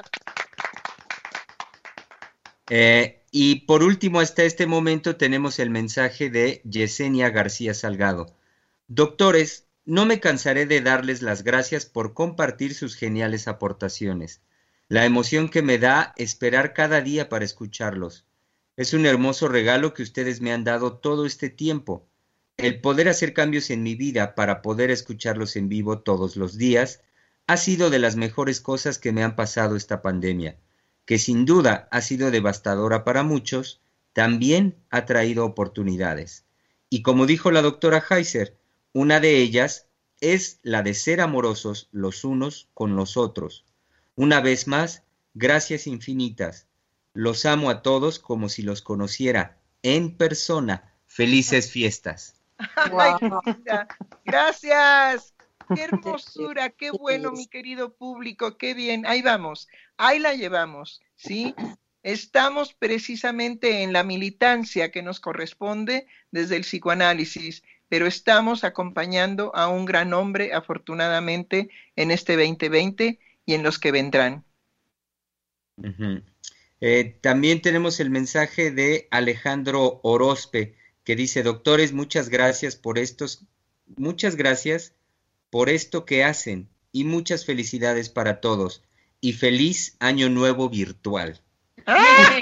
Speaker 2: Eh, y por último, hasta este momento tenemos el mensaje de Yesenia García Salgado. Doctores, no me cansaré de darles las gracias por compartir sus geniales aportaciones. La emoción que me da esperar cada día para escucharlos. Es un hermoso regalo que ustedes me han dado todo este tiempo. El poder hacer cambios en mi vida para poder escucharlos en vivo todos los días ha sido de las mejores cosas que me han pasado esta pandemia, que sin duda ha sido devastadora para muchos, también ha traído oportunidades. Y como dijo la doctora Heiser, una de ellas es la de ser amorosos los unos con los otros. Una vez más, gracias infinitas. Los amo a todos como si los conociera en persona. Felices fiestas.
Speaker 8: Ay, qué linda. Gracias. Qué hermosura, qué bueno, mi querido público, qué bien. Ahí vamos, ahí la llevamos, ¿sí? Estamos precisamente en la militancia que nos corresponde desde el psicoanálisis, pero estamos acompañando a un gran hombre, afortunadamente, en este veinte veinte y en los que vendrán.
Speaker 2: Uh-huh. Eh, también tenemos el mensaje de Alejandro Orozpe, que dice, doctores, muchas gracias por estos, muchas gracias por esto que hacen y muchas felicidades para todos y feliz año nuevo virtual.
Speaker 8: ¡Ay!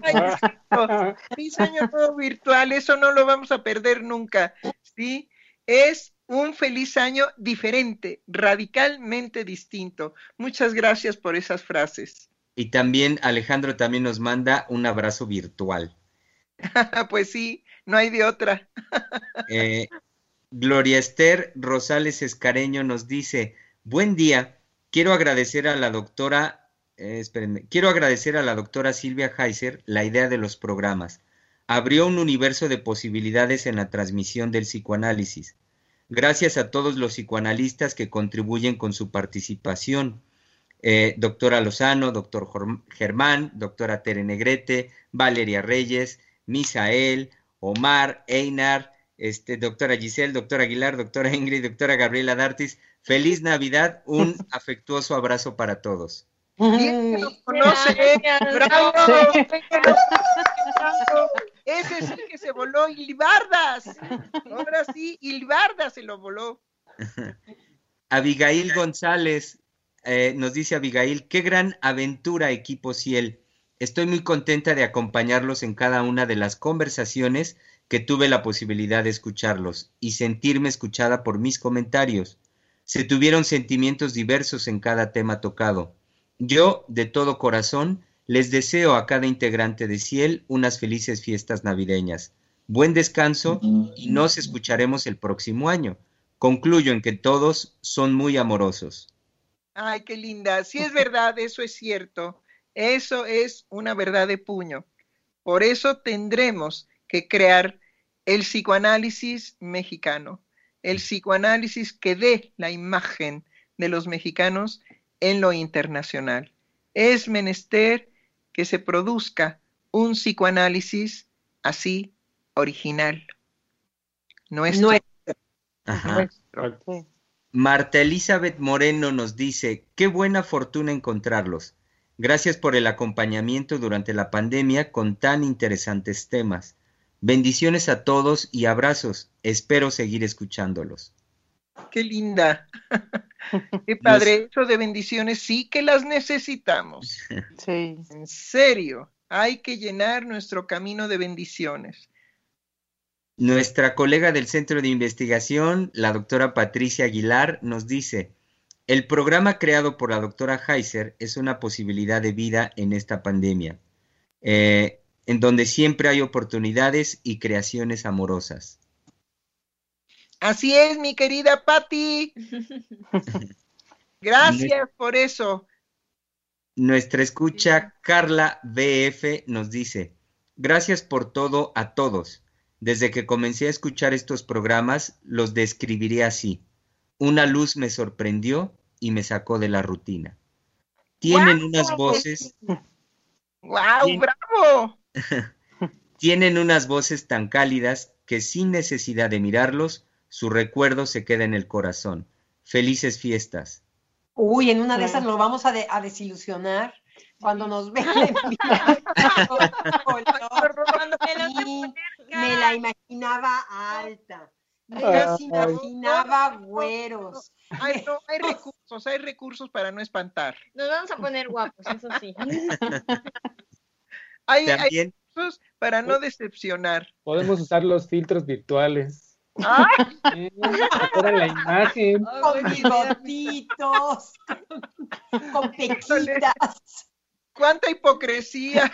Speaker 8: Feliz año nuevo virtual, eso no lo vamos a perder nunca, ¿sí? Es un feliz año diferente, radicalmente distinto. Muchas gracias por esas frases.
Speaker 2: Y también Alejandro también nos manda un abrazo virtual.
Speaker 8: Pues sí, no hay de otra.
Speaker 2: eh, Gloria Esther Rosales Escareño nos dice, buen día, quiero agradecer a la doctora, eh, espérenme, quiero agradecer a la doctora Silvia Heiser la idea de los programas. Abrió un universo de posibilidades en la transmisión del psicoanálisis. Gracias a todos los psicoanalistas que contribuyen con su participación. Eh, doctora Lozano, doctor Germán, doctora Tere Negrete, Valeria Reyes, Misael, Omar, Einar, este, doctora Giselle, doctora Aguilar, doctora Ingrid, doctora Gabriela Dartis. Feliz Navidad, un afectuoso abrazo para todos.
Speaker 8: ¿Quién nos conoce? ¡Bravo! Ese sí que se voló Ilbardas. Ahora sí, Ilbardas se lo voló.
Speaker 2: Abigail González, eh, nos dice Abigail, qué gran aventura, equipo Ciel. Estoy muy contenta de acompañarlos en cada una de las conversaciones que tuve la posibilidad de escucharlos y sentirme escuchada por mis comentarios. Se tuvieron sentimientos diversos en cada tema tocado. Yo, de todo corazón, les deseo a cada integrante de Ciel unas felices fiestas navideñas. Buen descanso y nos escucharemos el próximo año. Concluyo en que todos son muy amorosos.
Speaker 8: Ay, qué linda. Sí es verdad, eso es cierto. Eso es una verdad de puño. Por eso tendremos que crear el psicoanálisis mexicano, el psicoanálisis que dé la imagen de los mexicanos en lo internacional. Es menester que se produzca un psicoanálisis así original. Nuestro. Nuestro.
Speaker 2: Ajá. Marta Elizabeth Moreno nos dice, qué buena fortuna encontrarlos. Gracias por el acompañamiento durante la pandemia con tan interesantes temas. Bendiciones a todos y abrazos. Espero seguir escuchándolos.
Speaker 8: Qué linda. Qué padre. Los... Eso de bendiciones sí que las necesitamos.
Speaker 10: Sí.
Speaker 8: En serio, hay que llenar nuestro camino de bendiciones.
Speaker 2: Nuestra colega del Centro de Investigación, la doctora Patricia Aguilar, nos dice, el programa creado por la doctora Heiser es una posibilidad de vida en esta pandemia, eh, en donde siempre hay oportunidades y creaciones amorosas.
Speaker 8: Así es, mi querida Patti. Gracias por eso.
Speaker 2: Nuestra escucha, Carla B F, nos dice, gracias por todo a todos. Desde que comencé a escuchar estos programas, los describiré así. Una luz me sorprendió y me sacó de la rutina. Tienen
Speaker 8: ¡Guau!
Speaker 2: unas voces...
Speaker 8: ¡Guau,
Speaker 2: Tien-
Speaker 8: bravo!
Speaker 2: Tienen unas voces tan cálidas que sin necesidad de mirarlos, su recuerdo se queda en el corazón. Felices fiestas.
Speaker 6: Uy, en una de esas lo vamos a, de- a desilusionar cuando nos vean en vivo. Sí, me la imaginaba alta, me los
Speaker 9: Ay.
Speaker 6: imaginaba güeros.
Speaker 8: Ay, no, hay recursos, hay recursos para no espantar.
Speaker 7: Nos vamos a poner guapos, eso sí.
Speaker 8: Hay, hay
Speaker 2: También,
Speaker 8: recursos para no decepcionar.
Speaker 9: Podemos usar los filtros virtuales.
Speaker 8: ¡Ay!
Speaker 9: Eh, mejora la imagen.
Speaker 6: Con bigotitos, con, con pequitas.
Speaker 8: ¡Cuánta hipocresía!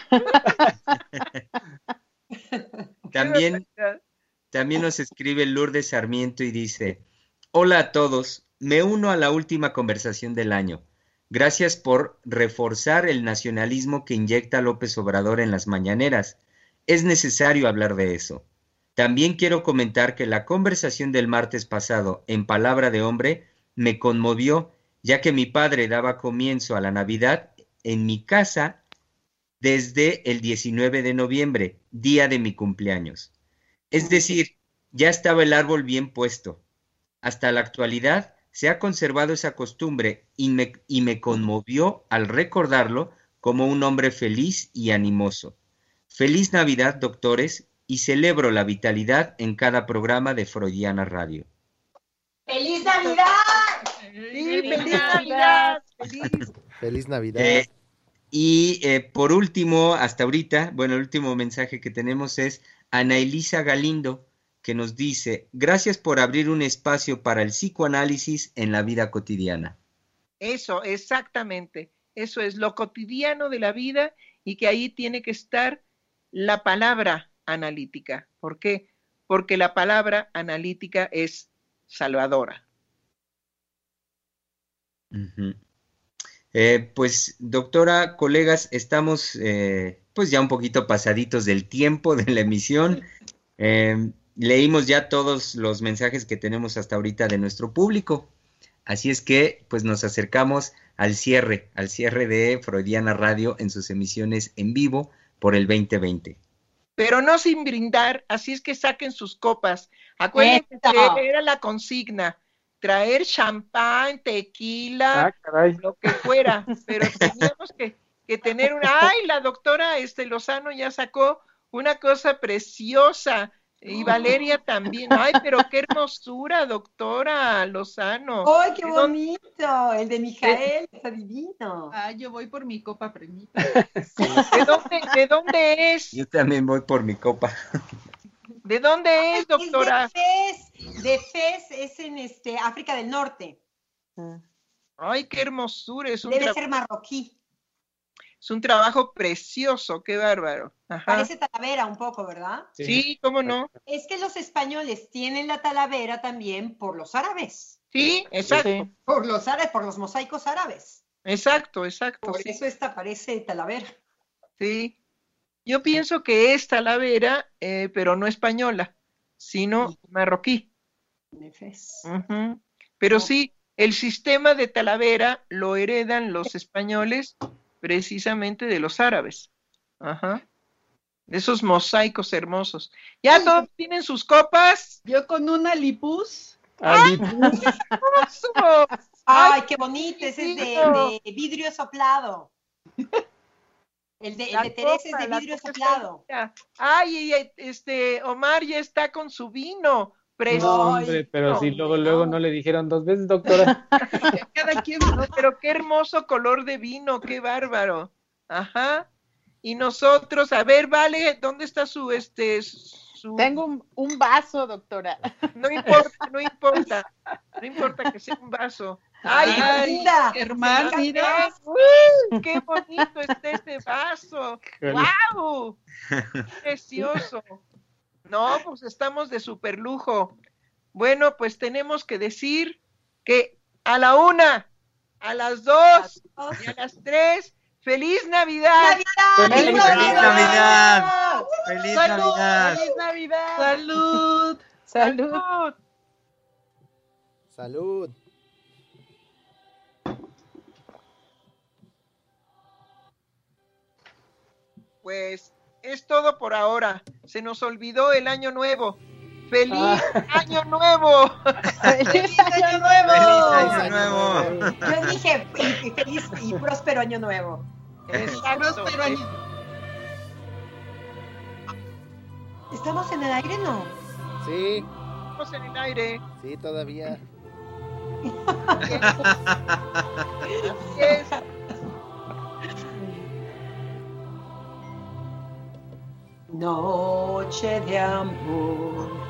Speaker 2: también,
Speaker 8: ¡Qué barbaridad!
Speaker 2: también nos escribe Lourdes Sarmiento y dice: hola a todos, me uno a la última conversación del año. Gracias por reforzar el nacionalismo que inyecta López Obrador en las mañaneras. Es necesario hablar de eso. También quiero comentar que la conversación del martes pasado en Palabra de Hombre me conmovió, ya que mi padre daba comienzo a la Navidad en mi casa desde el diecinueve de noviembre, día de mi cumpleaños. Es decir, ya estaba el árbol bien puesto. Hasta la actualidad se ha conservado esa costumbre y me, y me conmovió al recordarlo como un hombre feliz y animoso. Feliz Navidad, doctores, y celebro la vitalidad en cada programa de Freudiana Radio.
Speaker 6: ¡Feliz Navidad!
Speaker 8: ¡Sí, feliz Navidad! ¡Feliz!
Speaker 5: Feliz Navidad.
Speaker 2: Eh, y eh, por último, hasta ahorita, bueno, el último mensaje que tenemos es Ana Elisa Galindo, que nos dice: gracias por abrir un espacio para el psicoanálisis en la vida cotidiana.
Speaker 8: Eso, exactamente. Eso es lo cotidiano de la vida y que ahí tiene que estar la palabra analítica. ¿Por qué? Porque la palabra analítica es salvadora.
Speaker 2: Uh-huh. Eh, pues, doctora, colegas, estamos eh, pues ya un poquito pasaditos del tiempo de la emisión. Eh, leímos ya todos los mensajes que tenemos hasta ahorita de nuestro público. Así es que pues nos acercamos al cierre, al cierre de Freudiana Radio en sus emisiones en vivo por el veinte veinte.
Speaker 8: Pero no sin brindar, así es que saquen sus copas. Acuérdense
Speaker 6: Eso.
Speaker 8: que era la consigna, traer champán, tequila,
Speaker 9: Ah, caray.
Speaker 8: lo que fuera, pero teníamos que, que tener una... ¡Ay, la doctora este, Lozano ya sacó una cosa preciosa! Y Valeria también. ¡Ay, pero qué hermosura, doctora Lozano!
Speaker 6: ¡Ay, qué
Speaker 8: ¿De dónde-
Speaker 6: bonito! El de Mijael, está divino.
Speaker 3: Ah, yo voy por mi copa premita.
Speaker 8: ¿De dónde, de dónde es?
Speaker 2: Yo también voy por mi copa.
Speaker 8: ¿De dónde es, doctora?
Speaker 6: Es de Fez, de Fez es en este, África del Norte.
Speaker 8: ¡Ay, qué hermosura! Es un,
Speaker 6: Debe
Speaker 8: tra-
Speaker 6: ser marroquí.
Speaker 8: es un trabajo precioso, qué bárbaro. Ajá.
Speaker 6: Parece talavera un poco, ¿verdad?
Speaker 8: Sí, cómo no.
Speaker 6: Es que los españoles tienen la talavera también por los árabes.
Speaker 8: Sí, exacto,
Speaker 6: Por los árabes, por los mosaicos árabes.
Speaker 8: exacto, exacto.
Speaker 6: Por
Speaker 8: Sí,
Speaker 6: eso esta parece talavera.
Speaker 8: sí. Yo pienso que es talavera, eh, pero no española, sino marroquí.
Speaker 6: De Fez.
Speaker 8: Ujú. Pero sí, el sistema de talavera lo heredan los españoles precisamente de los árabes. Ajá. De esos mosaicos hermosos. ¿Ya todos tienen sus copas?
Speaker 3: Yo con una lipus.
Speaker 9: Ali-
Speaker 8: ¡Hermoso!
Speaker 6: Ay, qué bonito. Ese es de,
Speaker 8: lindo.
Speaker 6: de vidrio soplado. El de, el
Speaker 8: La
Speaker 6: de Teresa es
Speaker 8: copa,
Speaker 6: de
Speaker 8: la
Speaker 6: vidrio
Speaker 8: copa está
Speaker 6: soplado.
Speaker 8: linda. Ay, y, y, este, Omar ya está con su vino. Precioso.
Speaker 9: No, hombre, pero sí, luego, luego no le dijeron dos veces, doctora.
Speaker 3: Cada quien.
Speaker 8: No, pero qué hermoso color de vino, qué bárbaro. Ajá. Y nosotros, a ver, Vale, ¿dónde está su, este, su...
Speaker 4: Tengo un, un vaso, doctora.
Speaker 8: No importa, no importa. No importa que sea un vaso. Ay,
Speaker 6: Ay, linda.
Speaker 3: Germán,
Speaker 6: Se me
Speaker 3: mira.
Speaker 8: ¡uy! ¡Qué bonito está este vaso! ¡Guau! ¡Precioso! No, pues estamos de super lujo. Bueno, pues tenemos que decir que a la una, a las dos y a las tres, ¡feliz Navidad!
Speaker 6: ¡Navidad!
Speaker 9: ¡Feliz
Speaker 2: Navidad! ¡Feliz
Speaker 4: ¡Salud!
Speaker 2: Navidad!
Speaker 4: ¡Feliz Navidad!
Speaker 3: Salud.
Speaker 4: ¡Salud!
Speaker 5: Salud. Salud.
Speaker 8: Pues es todo por ahora. Se nos olvidó el año nuevo. ¡Feliz ah. año nuevo!
Speaker 6: ¡Feliz año nuevo!
Speaker 2: ¡Feliz año nuevo!
Speaker 6: Yo dije y, y feliz y próspero año nuevo.
Speaker 8: Exacto. Próspero año.
Speaker 6: ¿Estamos en el aire, no?
Speaker 5: Sí.
Speaker 8: Estamos en el aire.
Speaker 5: Sí, todavía.
Speaker 8: Así es.
Speaker 6: Noche de amor.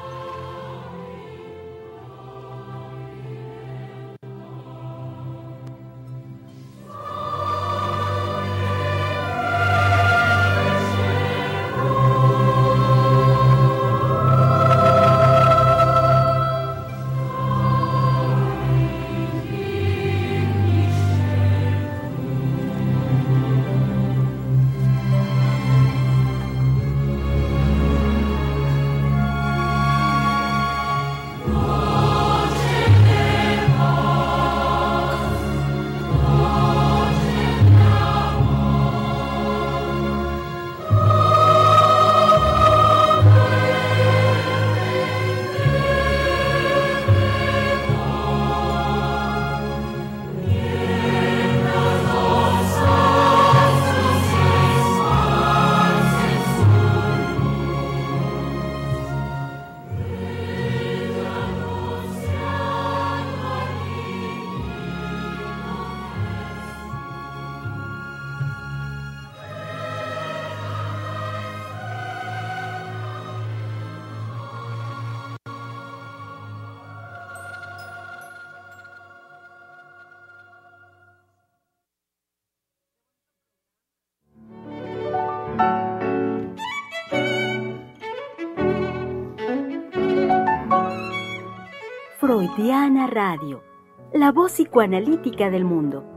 Speaker 1: Freudiana Radio, la voz psicoanalítica del mundo.